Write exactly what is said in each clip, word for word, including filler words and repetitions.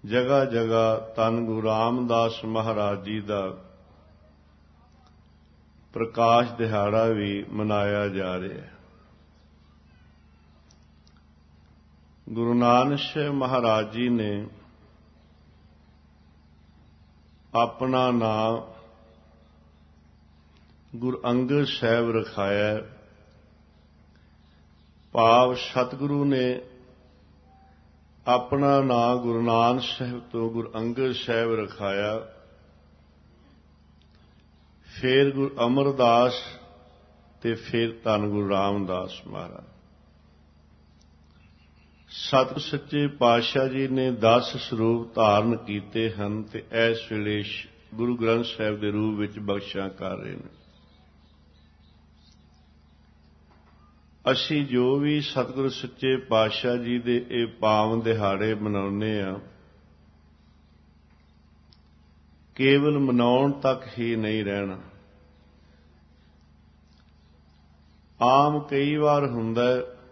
ਜਗ੍ਹਾ ਜਗ੍ਹਾ ਧੰਨ ਗੁਰੂ ਰਾਮਦਾਸ ਮਹਾਰਾਜ ਜੀ ਦਾ ਪ੍ਰਕਾਸ਼ ਦਿਹਾੜਾ ਵੀ ਮਨਾਇਆ ਜਾ ਰਿਹਾ ਹੈ। ਗੁਰੂ ਨਾਨਕ ਸਾਹਿਬ ਮਹਾਰਾਜ ਜੀ ਨੇ ਆਪਣਾ ਨਾਮ ਗੁਰੂ ਅੰਗਦ ਸਾਹਿਬ ਰਖਾਇਆ। ਭਾਵ ਸਤਿਗੁਰੂ ਨੇ ਆਪਣਾ ਨਾਮ ਗੁਰੂ ਨਾਨਕ ਸਾਹਿਬ ਤੋਂ ਗੁਰੂ ਅੰਗਦ ਸਾਹਿਬ ਰਖਾਇਆ। ਫਿਰ ਗੁਰੂ ਅਮਰਦਾਸ ਤੇ ਫਿਰ ਧੰਨ ਗੁਰੂ ਰਾਮਦਾਸ ਮਹਾਰਾਜ। ਸਤਿਗੁਰ ਸੱਚੇ ਪਾਤਸ਼ਾਹ ਜੀ ਨੇ ਦਸ ਸਰੂਪ ਧਾਰਨ ਕੀਤੇ ਹਨ ਤੇ ਇਸ ਵੇਲੇ ਗੁਰੂ ਗ੍ਰੰਥ ਸਾਹਿਬ ਦੇ ਰੂਪ ਵਿੱਚ ਬਖਸ਼ਿਸ਼ਾਂ ਕਰ ਰਹੇ ਨੇ। ਅਸੀਂ ਜੋ ਵੀ ਸਤਿਗੁਰ ਸੱਚੇ ਪਾਤਸ਼ਾਹ ਜੀ ਦੇ ਇਹ ਪਾਵਨ ਦਿਹਾੜੇ ਮਨਾਉਂਦੇ ਹਾਂ, ਕੇਵਲ ਮਨਾਉਣ ਤੱਕ ਹੀ ਨਹੀਂ ਰਹਿਣਾ। ਆਮ ਕਈ ਵਾਰ ਹੁੰਦਾ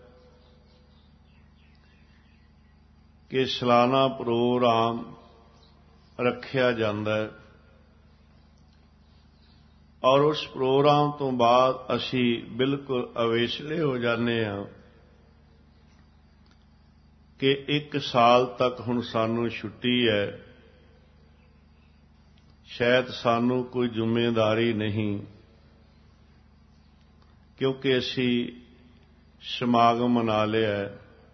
ਕਿ ਸਾਲਾਨਾ ਪ੍ਰੋਗਰਾਮ ਰੱਖਿਆ ਜਾਂਦਾ ਹੈ ਔਰ ਉਸ ਪ੍ਰੋਗਰਾਮ ਤੋਂ ਬਾਅਦ ਅਸੀਂ ਬਿਲਕੁਲ ਅਵੇਸਲੇ ਹੋ ਜਾਂਦੇ ਹਾਂ ਕਿ ਇੱਕ ਸਾਲ ਤੱਕ ਹੁਣ ਸਾਨੂੰ ਛੁੱਟੀ ਹੈ, ਸ਼ਾਇਦ ਸਾਨੂੰ ਕੋਈ ਜ਼ਿੰਮੇਵਾਰੀ ਨਹੀਂ, ਕਿਉਂਕਿ ਅਸੀਂ ਸਮਾਗਮ ਮਨਾ ਲਿਆ ਹੈ।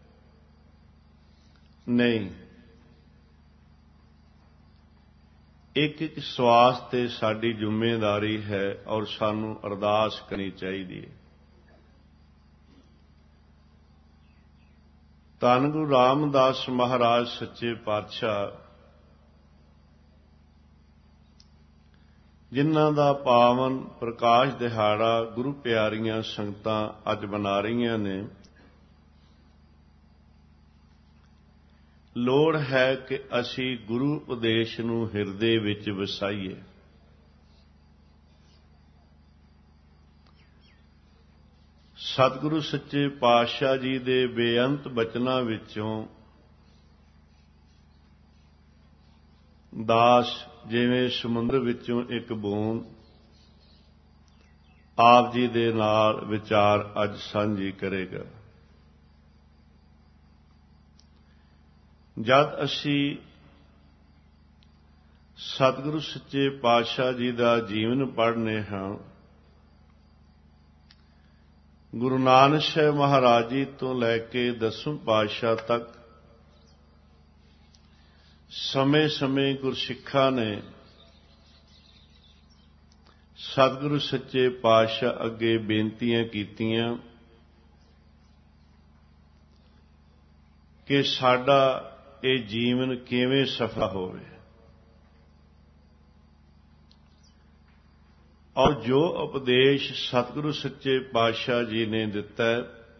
ਨਹੀਂ, ਇੱਕ ਇੱਕ ਸਵਾਸ ਤੇ ਸਾਡੀ ਜ਼ਿੰਮੇਵਾਰੀ ਹੈ ਔਰ ਸਾਨੂੰ ਅਰਦਾਸ ਕਰਨੀ ਚਾਹੀਦੀ ਹੈ। ਧੰਨ ਗੁਰੂ ਰਾਮਦਾਸ ਮਹਾਰਾਜ ਸੱਚੇ ਪਾਤਸ਼ਾਹ, ਜਿਨ੍ਹਾਂ ਦਾ ਪਾਵਨ ਪ੍ਰਕਾਸ਼ ਦਿਹਾੜਾ ਗੁਰੂ ਪਿਆਰੀਆਂ ਸੰਗਤਾਂ ਅੱਜ ਮਨਾ ਰਹੀਆਂ ਨੇ, ਲੋੜ ਹੈ ਕਿ ਅਸੀਂ ਗੁਰੂ ਉਪਦੇਸ਼ ਨੂੰ ਹਿਰਦੇ ਵਿੱਚ ਵਸਾਈਏ। ਸਤਿਗੁਰੂ ਸੱਚੇ ਪਾਤਸ਼ਾਹ ਜੀ ਦੇ ਬੇਅੰਤ ਬਚਨਾਂ ਵਿੱਚੋਂ ਦਾਸ ਜਿਵੇਂ ਸਮੁੰਦਰ ਵਿੱਚੋਂ ਇੱਕ ਬੂੰਦ ਆਪ ਜੀ ਦੇ ਨਾਲ ਵਿਚਾਰ ਅੱਜ ਸਾਂਝੀ ਕਰੇਗਾ। ਜਦ ਅਸੀਂ ਸਤਿਗੁਰੂ ਸੱਚੇ ਪਾਤਸ਼ਾਹ ਜੀ ਦਾ ਜੀਵਨ ਪੜ੍ਹਨੇ ਹਾਂ, ਗੁਰੂ ਨਾਨਕ ਸਾਹਿਬ ਮਹਾਰਾਜ ਜੀ ਤੋਂ ਲੈ ਕੇ ਦਸਵੇਂ ਪਾਤਸ਼ਾਹ ਤੱਕ ਸਮੇਂ-ਸਮੇਂ ਗੁਰਸਿੱਖਾਂ ਨੇ ਸਤਿਗੁਰੂ ਸੱਚੇ ਪਾਤਸ਼ਾਹ ਅੱਗੇ ਬੇਨਤੀਆਂ ਕੀਤੀਆਂ ਕਿ ਸਾਡਾ ਇਹ ਜੀਵਨ ਕਿਵੇਂ ਸਫਲ ਹੋਵੇ ਔਰ ਜੋ ਉਪਦੇਸ਼ ਸਤਿਗੁਰੂ ਸੱਚੇ ਪਾਤਸ਼ਾਹ ਜੀ ਨੇ ਦਿੱਤਾ ਹੈ,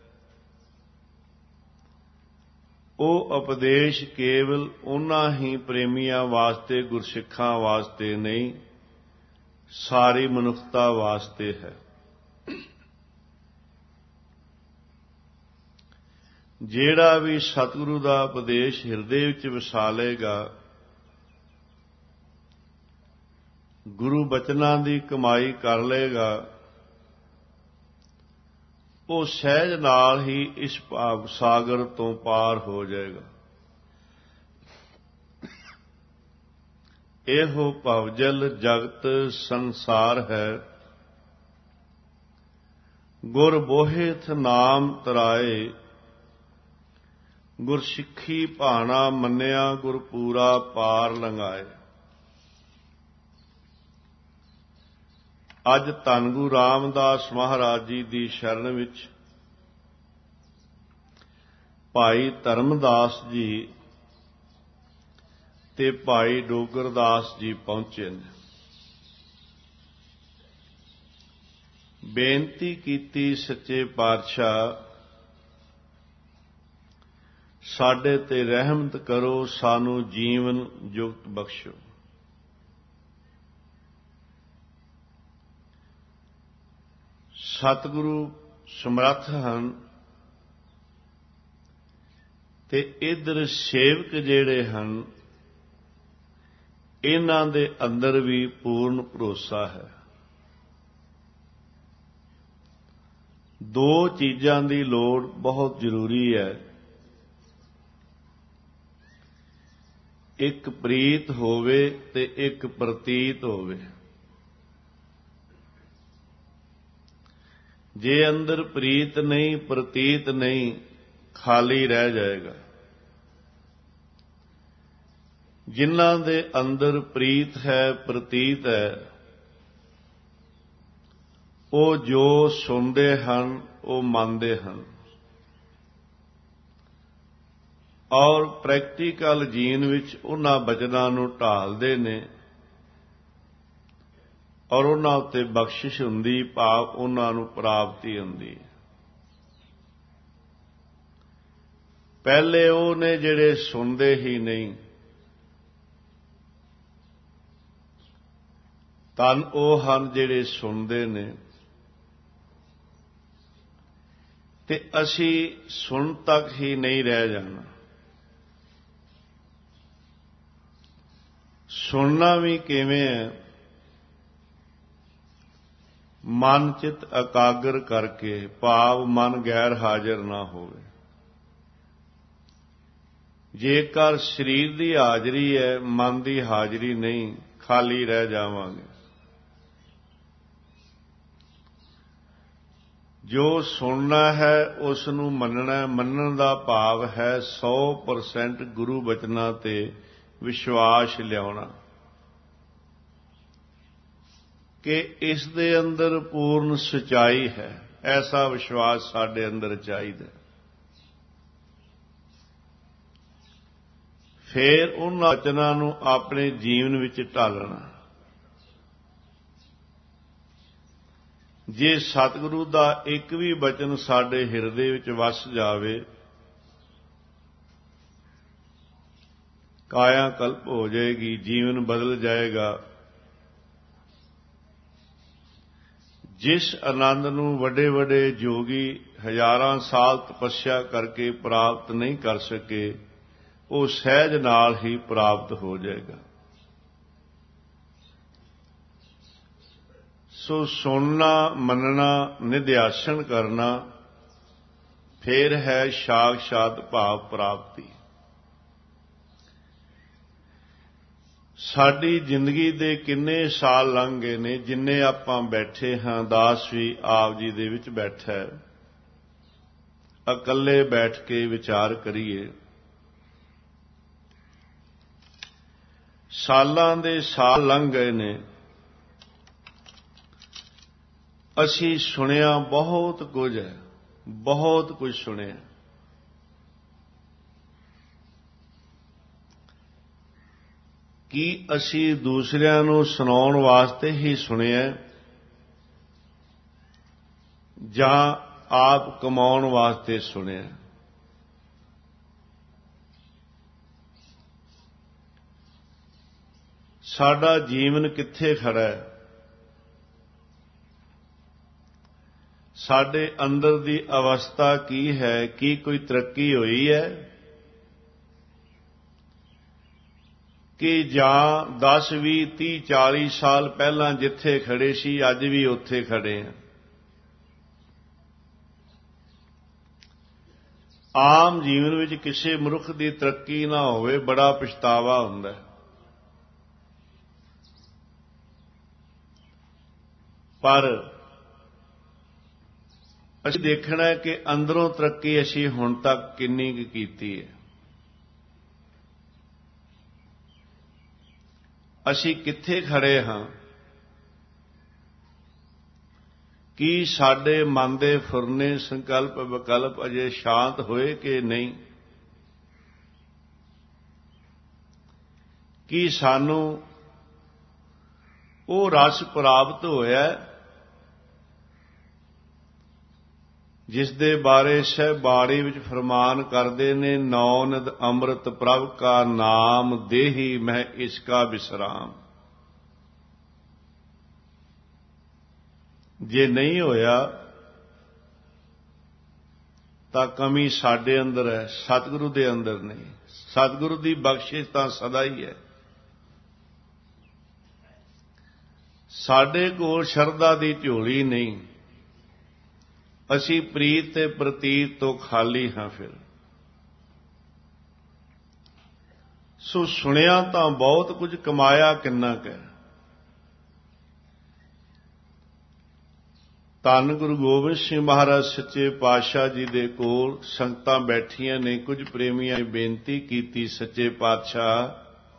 ਉਹ ਉਪਦੇਸ਼ ਕੇਵਲ ਉਹਨਾਂ ਹੀ ਪ੍ਰੇਮੀਆਂ ਵਾਸਤੇ, ਗੁਰਸਿੱਖਾਂ ਵਾਸਤੇ ਨਹੀਂ, ਸਾਰੀ ਮਨੁੱਖਤਾ ਵਾਸਤੇ ਹੈ। ਜਿਹੜਾ ਵੀ ਸਤਿਗੁਰੂ ਦਾ ਉਪਦੇਸ਼ ਹਿਰਦੇ ਵਿੱਚ ਵਸਾ ਲਏਗਾ, ਗੁਰੂ ਬਚਨਾਂ ਦੀ ਕਮਾਈ ਕਰ ਲਏਗਾ, ਉਹ ਸਹਿਜ ਨਾਲ ਹੀ ਇਸ ਭਾਵ ਸਾਗਰ ਤੋਂ ਪਾਰ ਹੋ ਜਾਏਗਾ। ਇਹੋ ਭਵਜਲ ਜਗਤ ਸੰਸਾਰ ਹੈ, ਗੁਰ ਬੋਹਿਥ ਨਾਮ ਤਰਾਏ, ਗੁਰ ਸਿੱਖੀ ਭਾਣਾ ਮੰਨਿਆ, ਗੁਰ ਪੂਰਾ ਪਾਰ ਲੰਘਾਏ। ਅੱਜ ਧੰਨ ਗੁਰੂ ਰਾਮਦਾਸ ਮਹਾਰਾਜ ਜੀ ਦੀ ਸ਼ਰਨ ਵਿੱਚ ਭਾਈ ਧਰਮਦਾਸ ਜੀ ਤੇ ਭਾਈ ਡੋਗਰਦਾਸ ਜੀ ਪਹੁੰਚੇ ਨੇ। ਬੇਨਤੀ ਕੀਤੀ, ਸੱਚੇ ਪਾਤਸ਼ਾਹ ਸਾਡੇ ਤੇ ਰਹਿਮਤ ਕਰੋ, ਸਾਨੂੰ ਜੀਵਨ ਜੁਗਤ ਬਖਸ਼ੋ। ਸਤਿਗੁਰੂ ਸਮਰੱਥ ਹਨ ਤੇ ਇੱਧਰ ਸੇਵਕ ਜਿਹੜੇ ਹਨ ਇਹਨਾਂ ਦੇ ਅੰਦਰ ਵੀ ਪੂਰਨ ਭਰੋਸਾ ਹੈ। ਦੋ ਚੀਜ਼ਾਂ ਦੀ ਲੋੜ ਬਹੁਤ ਜ਼ਰੂਰੀ ਹੈ। ਇੱਕ ਪ੍ਰੀਤ ਹੋਵੇ ਤੇ ਇੱਕ ਪ੍ਰਤੀਤ ਹੋਵੇ। ਜੇ ਅੰਦਰ ਪ੍ਰੀਤ ਨਹੀਂ, ਪ੍ਰਤੀਤ ਨਹੀਂ, ਖਾਲੀ ਰਹਿ ਜਾਏਗਾ। ਜਿਨ੍ਹਾਂ ਦੇ ਅੰਦਰ ਪ੍ਰੀਤ ਹੈ, ਪ੍ਰਤੀਤ ਹੈ, ਉਹ ਜੋ ਸੁਣਦੇ ਹਨ ਉਹ ਮੰਨਦੇ ਹਨ ਔਰ ਪ੍ਰੈਕਟੀਕਲ ਜੀਣ ਵਿੱਚ ਉਹਨਾਂ ਬਚਨਾਂ ਨੂੰ ਢਾਲਦੇ ਨੇ ਔਰ ਉਹਨਾਂ ਉੱਤੇ ਬਖਸ਼ਿਸ਼ ਹੁੰਦੀ, ਭਾਵ ਉਹਨਾਂ ਨੂੰ ਪ੍ਰਾਪਤੀ ਹੁੰਦੀ। ਪਹਿਲੇ ਉਹ ਨੇ ਜਿਹੜੇ ਸੁਣਦੇ ਹੀ ਨਹੀਂ, ਧੰਨ ਉਹ ਹਨ ਜਿਹੜੇ ਸੁਣਦੇ ਨੇ। ਤੇ ਅਸੀਂ ਸੁਣ ਤੱਕ ਹੀ ਨਹੀਂ ਰਹਿ ਜਾਣਾ। ਸੁਣਨਾ ਵੀ ਕਿਵੇਂ ਹੈ? ਮਨ ਚਿਤ ਇਕਾਗਰ ਕਰਕੇ, ਭਾਵ ਮਨ ਗੈਰ ਹਾਜ਼ਰ ਨਾ ਹੋਵੇ। ਜੇਕਰ ਸਰੀਰ ਦੀ ਹਾਜ਼ਰੀ ਹੈ, ਮਨ ਦੀ ਹਾਜ਼ਰੀ ਨਹੀਂ, ਖਾਲੀ ਰਹਿ ਜਾਵਾਂਗੇ। ਜੋ ਸੁਣਨਾ ਹੈ ਉਸ ਨੂੰ ਮੰਨਣਾ। ਮੰਨਣ ਦਾ ਭਾਵ ਹੈ ਸੌ ਪਰਸੈਂਟ ਗੁਰੂ ਬਚਨਾਂ ਤੇ ਵਿਸ਼ਵਾਸ ਲਿਆਉਣਾ ਕਿ ਇਸ ਦੇ ਅੰਦਰ ਪੂਰਨ ਸਚਾਈ ਹੈ। ਐਸਾ ਵਿਸ਼ਵਾਸ ਸਾਡੇ ਅੰਦਰ ਚਾਹੀਦਾ। ਫਿਰ ਉਹਨਾਂ ਬਚਨਾਂ ਨੂੰ ਆਪਣੇ ਜੀਵਨ ਵਿੱਚ ਢਾਲਣਾ। ਜੇ ਸਤਿਗੁਰੂ ਦਾ ਇੱਕ ਵੀ ਬਚਨ ਸਾਡੇ ਹਿਰਦੇ ਵਿੱਚ ਵਸ ਜਾਵੇ, ਕਾਇਆ ਕਲਪ ਹੋ ਜਾਏਗੀ, ਜੀਵਨ ਬਦਲ ਜਾਏਗਾ। ਜਿਸ ਆਨੰਦ ਨੂੰ ਵੱਡੇ ਵੱਡੇ ਜੋਗੀ ਹਜ਼ਾਰਾਂ ਸਾਲ ਤਪੱਸਿਆ ਕਰਕੇ ਪ੍ਰਾਪਤ ਨਹੀਂ ਕਰ ਸਕੇ, ਉਹ ਸਹਿਜ ਨਾਲ ਹੀ ਪ੍ਰਾਪਤ ਹੋ ਜਾਏਗਾ। ਸੋ ਸੁਣਨਾ, ਮੰਨਣਾ, ਨਿਧਿਆਸਨ ਕਰਨਾ, ਫਿਰ ਹੈ ਸਾਖਸ਼ਾਤ ਭਾਵ ਪ੍ਰਾਪਤੀ। ਸਾਡੀ ਜ਼ਿੰਦਗੀ ਦੇ ਕਿੰਨੇ ਸਾਲ ਲੰਘ ਗਏ ਨੇ, ਜਿੰਨੇ ਆਪਾਂ ਬੈਠੇ ਹਾਂ। ਦਾਸ ਵੀ ਆਪ ਜੀ ਦੇ ਵਿੱਚ ਬੈਠਾ ਹੈ। ਇਕੱਲੇ ਬੈਠ ਕੇ ਵਿਚਾਰ ਕਰੀਏ। ਸਾਲਾਂ ਦੇ ਸਾਲ ਲੰਘ ਗਏ ਨੇ। ਅਸੀਂ ਸੁਣਿਆ ਬਹੁਤ ਕੁਝ ਹੈ, ਬਹੁਤ ਕੁਝ ਸੁਣਿਆ। ਕੀ ਅਸੀਂ ਦੂਸਰਿਆਂ ਨੂੰ ਸੁਣਾਉਣ ਵਾਸਤੇ ਹੀ ਸੁਣਿਆ ਜਾਂ ਆਪ ਕਮਾਉਣ ਵਾਸਤੇ ਸੁਣਿਆ? ਸਾਡਾ ਜੀਵਨ ਕਿੱਥੇ ਖੜਾ ਹੈ? ਸਾਡੇ ਅੰਦਰ ਦੀ ਅਵਸਥਾ ਕੀ ਹੈ? ਕੀ ਕੋਈ ਤਰੱਕੀ ਹੋਈ ਹੈ ਕਿ ਜਾਂ ਦਸ, ਵੀਹ, ਤੀਹ, ਚਾਲੀ ਸਾਲ ਪਹਿਲਾਂ ਜਿੱਥੇ ਖੜੇ ਸੀ ਅੱਜ ਵੀ ਉੱਥੇ ਖੜੇ ਹਾਂ? ਆਮ ਜੀਵਨ ਵਿੱਚ ਕਿਸੇ ਮਨੁੱਖ ਦੀ ਤਰੱਕੀ ਨਾ ਹੋਵੇ, ਬੜਾ ਪਛਤਾਵਾ ਹੁੰਦਾ ਹੈ। ਪਰ ਅਸੀਂ ਦੇਖਣਾ ਕਿ ਅੰਦਰੋਂ ਤਰੱਕੀ ਅਸੀਂ ਹੁਣ ਤੱਕ ਕਿੰਨੀ ਕੁ ਕੀਤੀ ਹੈ। ਅਸੀਂ ਕਿੱਥੇ ਖੜੇ ਹਾਂ? ਕੀ ਸਾਡੇ ਮਨ ਦੇ ਫੁਰਨੇ, ਸੰਕਲਪ, ਵਿਕਲਪ ਅਜੇ ਸ਼ਾਂਤ ਹੋਏ ਕਿ ਨਹੀਂ? ਕੀ ਸਾਨੂੰ ਉਹ ਰਸ ਪ੍ਰਾਪਤ ਹੋਇਆ ਜਿਸ ਦੇ ਬਾਰੇ ਸਾਹਿਬ ਬਾਣੀ ਵਿੱਚ ਫਰਮਾਨ ਕਰਦੇ ਨੇ, ਨੌ ਨਿਧ ਅੰਮ੍ਰਿਤ ਪ੍ਰਭ ਕਾ ਨਾਮ ਦੇਹੀ ਮੈਂ ਇਸਕਾ ਵਿਸਰਾਮ। ਜੇ ਨਹੀਂ ਹੋਇਆ ਤਾਂ ਕਮੀ ਸਾਡੇ ਅੰਦਰ ਹੈ, ਸਤਿਗੁਰੂ ਦੇ ਅੰਦਰ ਨਹੀਂ। ਸਤਿਗੁਰੂ ਦੀ ਬਖਸ਼ਿਸ਼ ਤਾਂ ਸਦਾ ਹੀ ਹੈ। ਸਾਡੇ ਕੋਲ ਸ਼ਰਧਾ ਦੀ ਝੋਲੀ ਨਹੀਂ, ਅਸੀਂ ਪ੍ਰੀਤ ਤੇ ਪ੍ਰਤੀਤ ਤੋਂ ਖਾਲੀ ਹਾਂ। ਫਿਰ ਸੋ ਸੁਣਿਆ ਤਾਂ ਬਹੁਤ ਕੁਝ, ਕਮਾਇਆ ਕਿੰਨਾ ਕੁ। ਧੰਨ ਗੁਰੂ ਗੋਬਿੰਦ ਸਿੰਘ ਮਹਾਰਾਜ ਸੱਚੇ ਪਾਤਸ਼ਾਹ ਜੀ ਦੇ ਕੋਲ ਸੰਗਤਾਂ ਬੈਠੀਆਂ ਨੇ। ਕੁਝ ਪ੍ਰੇਮੀਆਂ ਨੇ ਬੇਨਤੀ ਕੀਤੀ, ਸੱਚੇ ਪਾਤਸ਼ਾਹ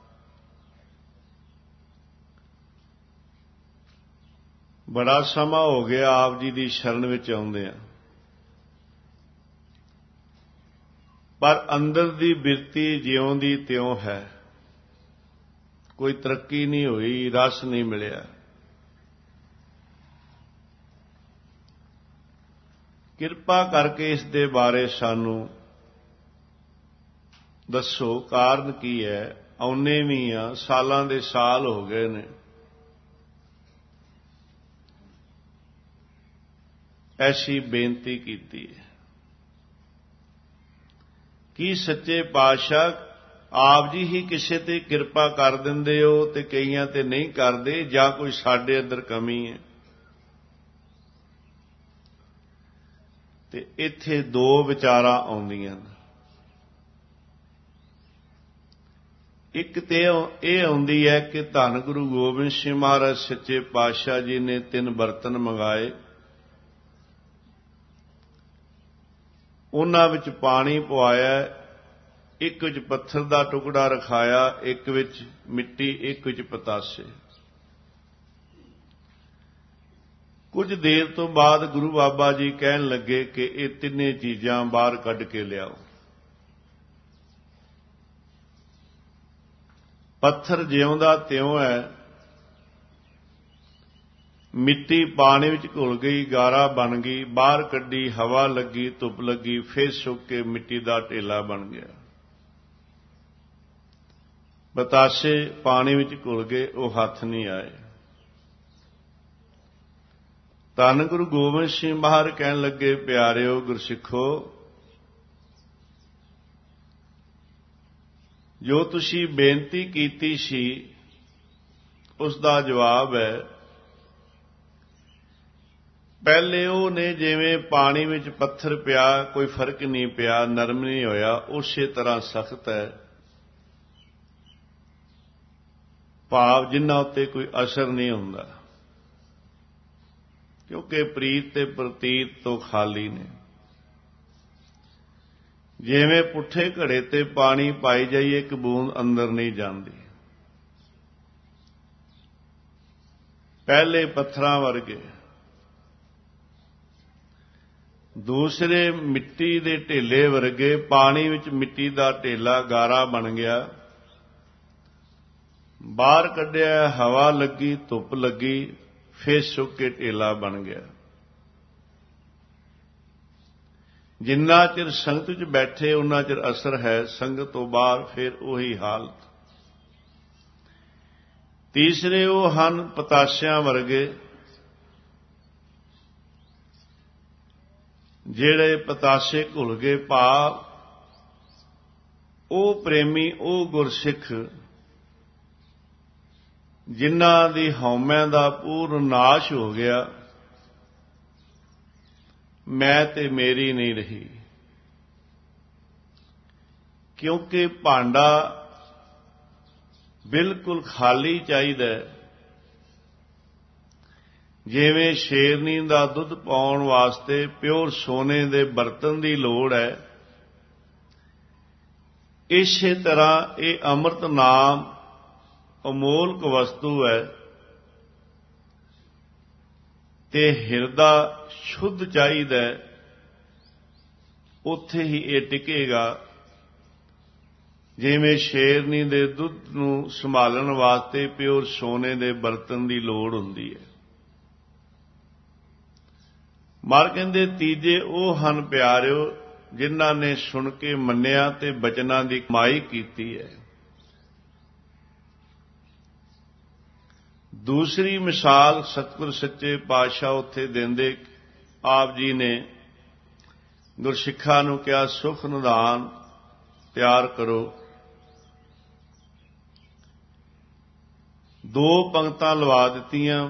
ਬੜਾ ਸਮਾਂ ਹੋ ਗਿਆ ਆਪ ਜੀ ਦੀ ਸ਼ਰਨ ਵਿੱਚ ਆਉਂਦੇ ਆ, ਪਰ ਅੰਦਰ ਦੀ ਬਿਰਤੀ ਜਿਉਂ ਦੀ ਤਿਉਂ ਹੈ, ਕੋਈ ਤਰੱਕੀ ਨਹੀਂ ਹੋਈ, ਰਸ ਨਹੀਂ ਮਿਲਿਆ। ਕਿਰਪਾ ਕਰਕੇ ਇਸ ਦੇ ਬਾਰੇ ਸਾਨੂੰ ਦੱਸੋ, ਕਾਰਨ ਕੀ ਹੈ? ਆਉਨੇ ਵੀ ਆ, ਸਾਲਾਂ ਦੇ ਸਾਲ ਹੋ ਗਏ ਨੇ, ਐਸੀ ਬੇਨਤੀ ਕੀਤੀ ਹੈ। ਕੀ ਸੱਚੇ ਪਾਤਸ਼ਾਹ ਆਪ ਜੀ ਹੀ ਕਿਸੇ ਤੇ ਕਿਰਪਾ ਕਰ ਦਿੰਦੇ ਹੋ ਤੇ ਕਈਆਂ ਤੇ ਨਹੀਂ ਕਰਦੇ, ਜਾਂ ਕੋਈ ਸਾਡੇ ਅੰਦਰ ਕਮੀ ਹੈ? ਤੇ ਇੱਥੇ ਦੋ ਵਿਚਾਰਾਂ ਆਉਂਦੀਆਂ ਨੇ। ਇੱਕ ਤੇ ਇਹ ਆਉਂਦੀ ਹੈ ਕਿ ਧੰਨ ਗੁਰੂ ਗੋਬਿੰਦ ਸਿੰਘ ਮਹਾਰਾਜ ਸੱਚੇ ਪਾਤਸ਼ਾਹ ਜੀ ਨੇ ਤਿੰਨ ਬਰਤਨ ਮੰਗਾਏ, ਉਹਨਾਂ ਵਿੱਚ ਪਾਣੀ ਪਵਾਇਆ, ਇੱਕ ਵਿੱਚ ਪੱਥਰ ਦਾ ਟੁਕੜਾ ਰਖਾਇਆ, ਇੱਕ ਵਿੱਚ ਮਿੱਟੀ, ਇੱਕ ਵਿੱਚ ਪਤਾਸੇ। ਕੁਝ ਦੇਰ ਤੋਂ ਬਾਅਦ ਗੁਰੂ ਬਾਬਾ ਜੀ ਕਹਿਣ ਲੱਗੇ ਕਿ ਇਹ ਤਿੰਨੇ ਚੀਜ਼ਾਂ ਬਾਹਰ ਕੱਢ ਕੇ ਲਿਆਓ। ਪੱਥਰ ਜਿਉਂ ਦਾ ਤਿਉਂ ਹੈ, ਮਿੱਟੀ ਪਾਣੀ ਵਿੱਚ ਘੁਲ ਗਈ, ਗਾਰਾ ਬਣ ਗਈ, ਬਾਹਰ ਕੱਢੀ, ਹਵਾ ਲੱਗੀ, ਧੁੱਪ ਲੱਗੀ, ਫਿਰ ਸੁੱਕ ਕੇ ਮਿੱਟੀ ਦਾ ਢੇਲਾ ਬਣ ਗਿਆ। ਬਤਾਸੇ ਪਾਣੀ ਵਿੱਚ ਘੁਲ ਗਏ, ਉਹ ਹੱਥ ਨਹੀਂ ਆਏ। ਧੰਨ ਗੁਰੂ ਗੋਬਿੰਦ ਸਿੰਘ ਮਹਾਰਾਜ ਕਹਿਣ ਲੱਗੇ, ਪਿਆਰਿਓ ਗੁਰਸਿੱਖੋ, ਜੋ ਤੁਸੀਂ ਬੇਨਤੀ ਕੀਤੀ ਸੀ ਉਸ ਦਾ ਜਵਾਬ ਹੈ। ਪਹਿਲੇ ਉਹ ਨੇ ਜਿਵੇਂ ਪਾਣੀ ਵਿੱਚ ਪੱਥਰ ਪਿਆ, ਕੋਈ ਫਰਕ ਨਹੀਂ ਪਿਆ, ਨਰਮ ਨਹੀਂ ਹੋਇਆ, ਉਸੇ ਤਰ੍ਹਾਂ ਸਖਤ ਹੈ। ਭਾਵ ਜਿਨ੍ਹਾਂ ਉੱਤੇ ਕੋਈ ਅਸਰ ਨਹੀਂ ਹੁੰਦਾ, ਕਿਉਂਕਿ ਪ੍ਰੀਤ ਤੇ ਪ੍ਰਤੀਤ ਤੋਂ ਖਾਲੀ ਨੇ। ਜਿਵੇਂ ਪੁੱਠੇ ਘੜੇ ਤੇ ਪਾਣੀ ਪਾਈ ਜਾਈਏ, ਇੱਕ ਬੂੰਦ ਅੰਦਰ ਨਹੀਂ ਜਾਂਦੀ। ਪਹਿਲੇ ਪੱਥਰਾਂ ਵਰਗੇ, ਦੂਸਰੇ ਮਿੱਟੀ ਦੇ ਢੇਲੇ ਵਰਗੇ। ਪਾਣੀ ਵਿੱਚ ਮਿੱਟੀ ਦਾ ਢੇਲਾ ਗਾਰਾ ਬਣ ਗਿਆ, ਬਾਹਰ ਕੱਢਿਆ, ਹਵਾ ਲੱਗੀ, ਧੁੱਪ ਲੱਗੀ, ਫਿਰ ਸੁੱਕ ਕੇ ਢੇਲਾ ਬਣ ਗਿਆ। ਜਿੰਨਾ ਚਿਰ ਸੰਗਤ ਵਿੱਚ ਬੈਠੇ ਉਹਨਾਂ ਚਿਰ ਅਸਰ ਹੈ, ਸੰਗਤ ਤੋਂ ਬਾਹਰ ਫਿਰ ਉਹੀ ਹਾਲਤ। ਤੀਸਰੇ ਉਹ ਹਨ ਪਤਾਸਿਆਂ ਵਰਗੇ, ਜਿਹੜੇ ਪਤਾਸੇ ਘੁਲ ਗਏ। ਭਾਵ ਉਹ ਪ੍ਰੇਮੀ, ਉਹ ਗੁਰਸਿੱਖ ਜਿਨ੍ਹਾਂ ਦੀ ਹਉਮੈ ਦਾ ਪੂਰਨ ਨਾਸ਼ ਹੋ ਗਿਆ, ਮੈਂ ਤੇ ਮੇਰੀ ਨਹੀਂ ਰਹੀ। ਕਿਉਂਕਿ ਭਾਂਡਾ ਬਿਲਕੁਲ ਖਾਲੀ ਚਾਹੀਦਾ। ਜਿਵੇਂ ਸ਼ੇਰਨੀ ਦਾ ਦੁੱਧ ਪਾਉਣ ਵਾਸਤੇ ਪਿਓਰ ਸੋਨੇ ਦੇ ਬਰਤਨ ਦੀ ਲੋੜ ਹੈ, ਇਸੇ ਤਰ੍ਹਾਂ ਇਹ ਅੰਮ੍ਰਿਤ ਨਾਮ ਅਮੋਲਕ ਵਸਤੂ ਹੈ ਤੇ ਹਿਰਦਾ ਸ਼ੁੱਧ ਚਾਹੀਦਾ, ਉੱਥੇ ਹੀ ਇਹ ਟਿਕੇਗਾ। ਜਿਵੇਂ ਸ਼ੇਰਨੀ ਦੇ ਦੁੱਧ ਨੂੰ ਸੰਭਾਲਣ ਵਾਸਤੇ ਪਿਓਰ ਸੋਨੇ ਦੇ ਬਰਤਨ ਦੀ ਲੋੜ ਹੁੰਦੀ ਹੈ। ਮਾਰ ਕਹਿੰਦੇ ਤੀਜੇ ਉਹ ਹਨ ਪਿਆਰਿਓ, ਜਿਨ੍ਹਾਂ ਨੇ ਸੁਣ ਕੇ ਮੰਨਿਆ ਤੇ ਬਚਨਾਂ ਦੀ ਕਮਾਈ ਕੀਤੀ ਹੈ। ਦੂਸਰੀ ਮਿਸਾਲ ਸਤਿਗੁਰ ਸੱਚੇ ਪਾਤਸ਼ਾਹ ਉੱਥੇ ਦਿੰਦੇ, ਆਪ ਜੀ ਨੇ ਗੁਰਸਿੱਖਾਂ ਨੂੰ ਕਿਹਾ, ਸੁਖ ਨਿਧਾਨ ਤਿਆਰ ਕਰੋ। ਦੋ ਪੰਗਤਾਂ ਲਵਾ ਦਿੱਤੀਆਂ।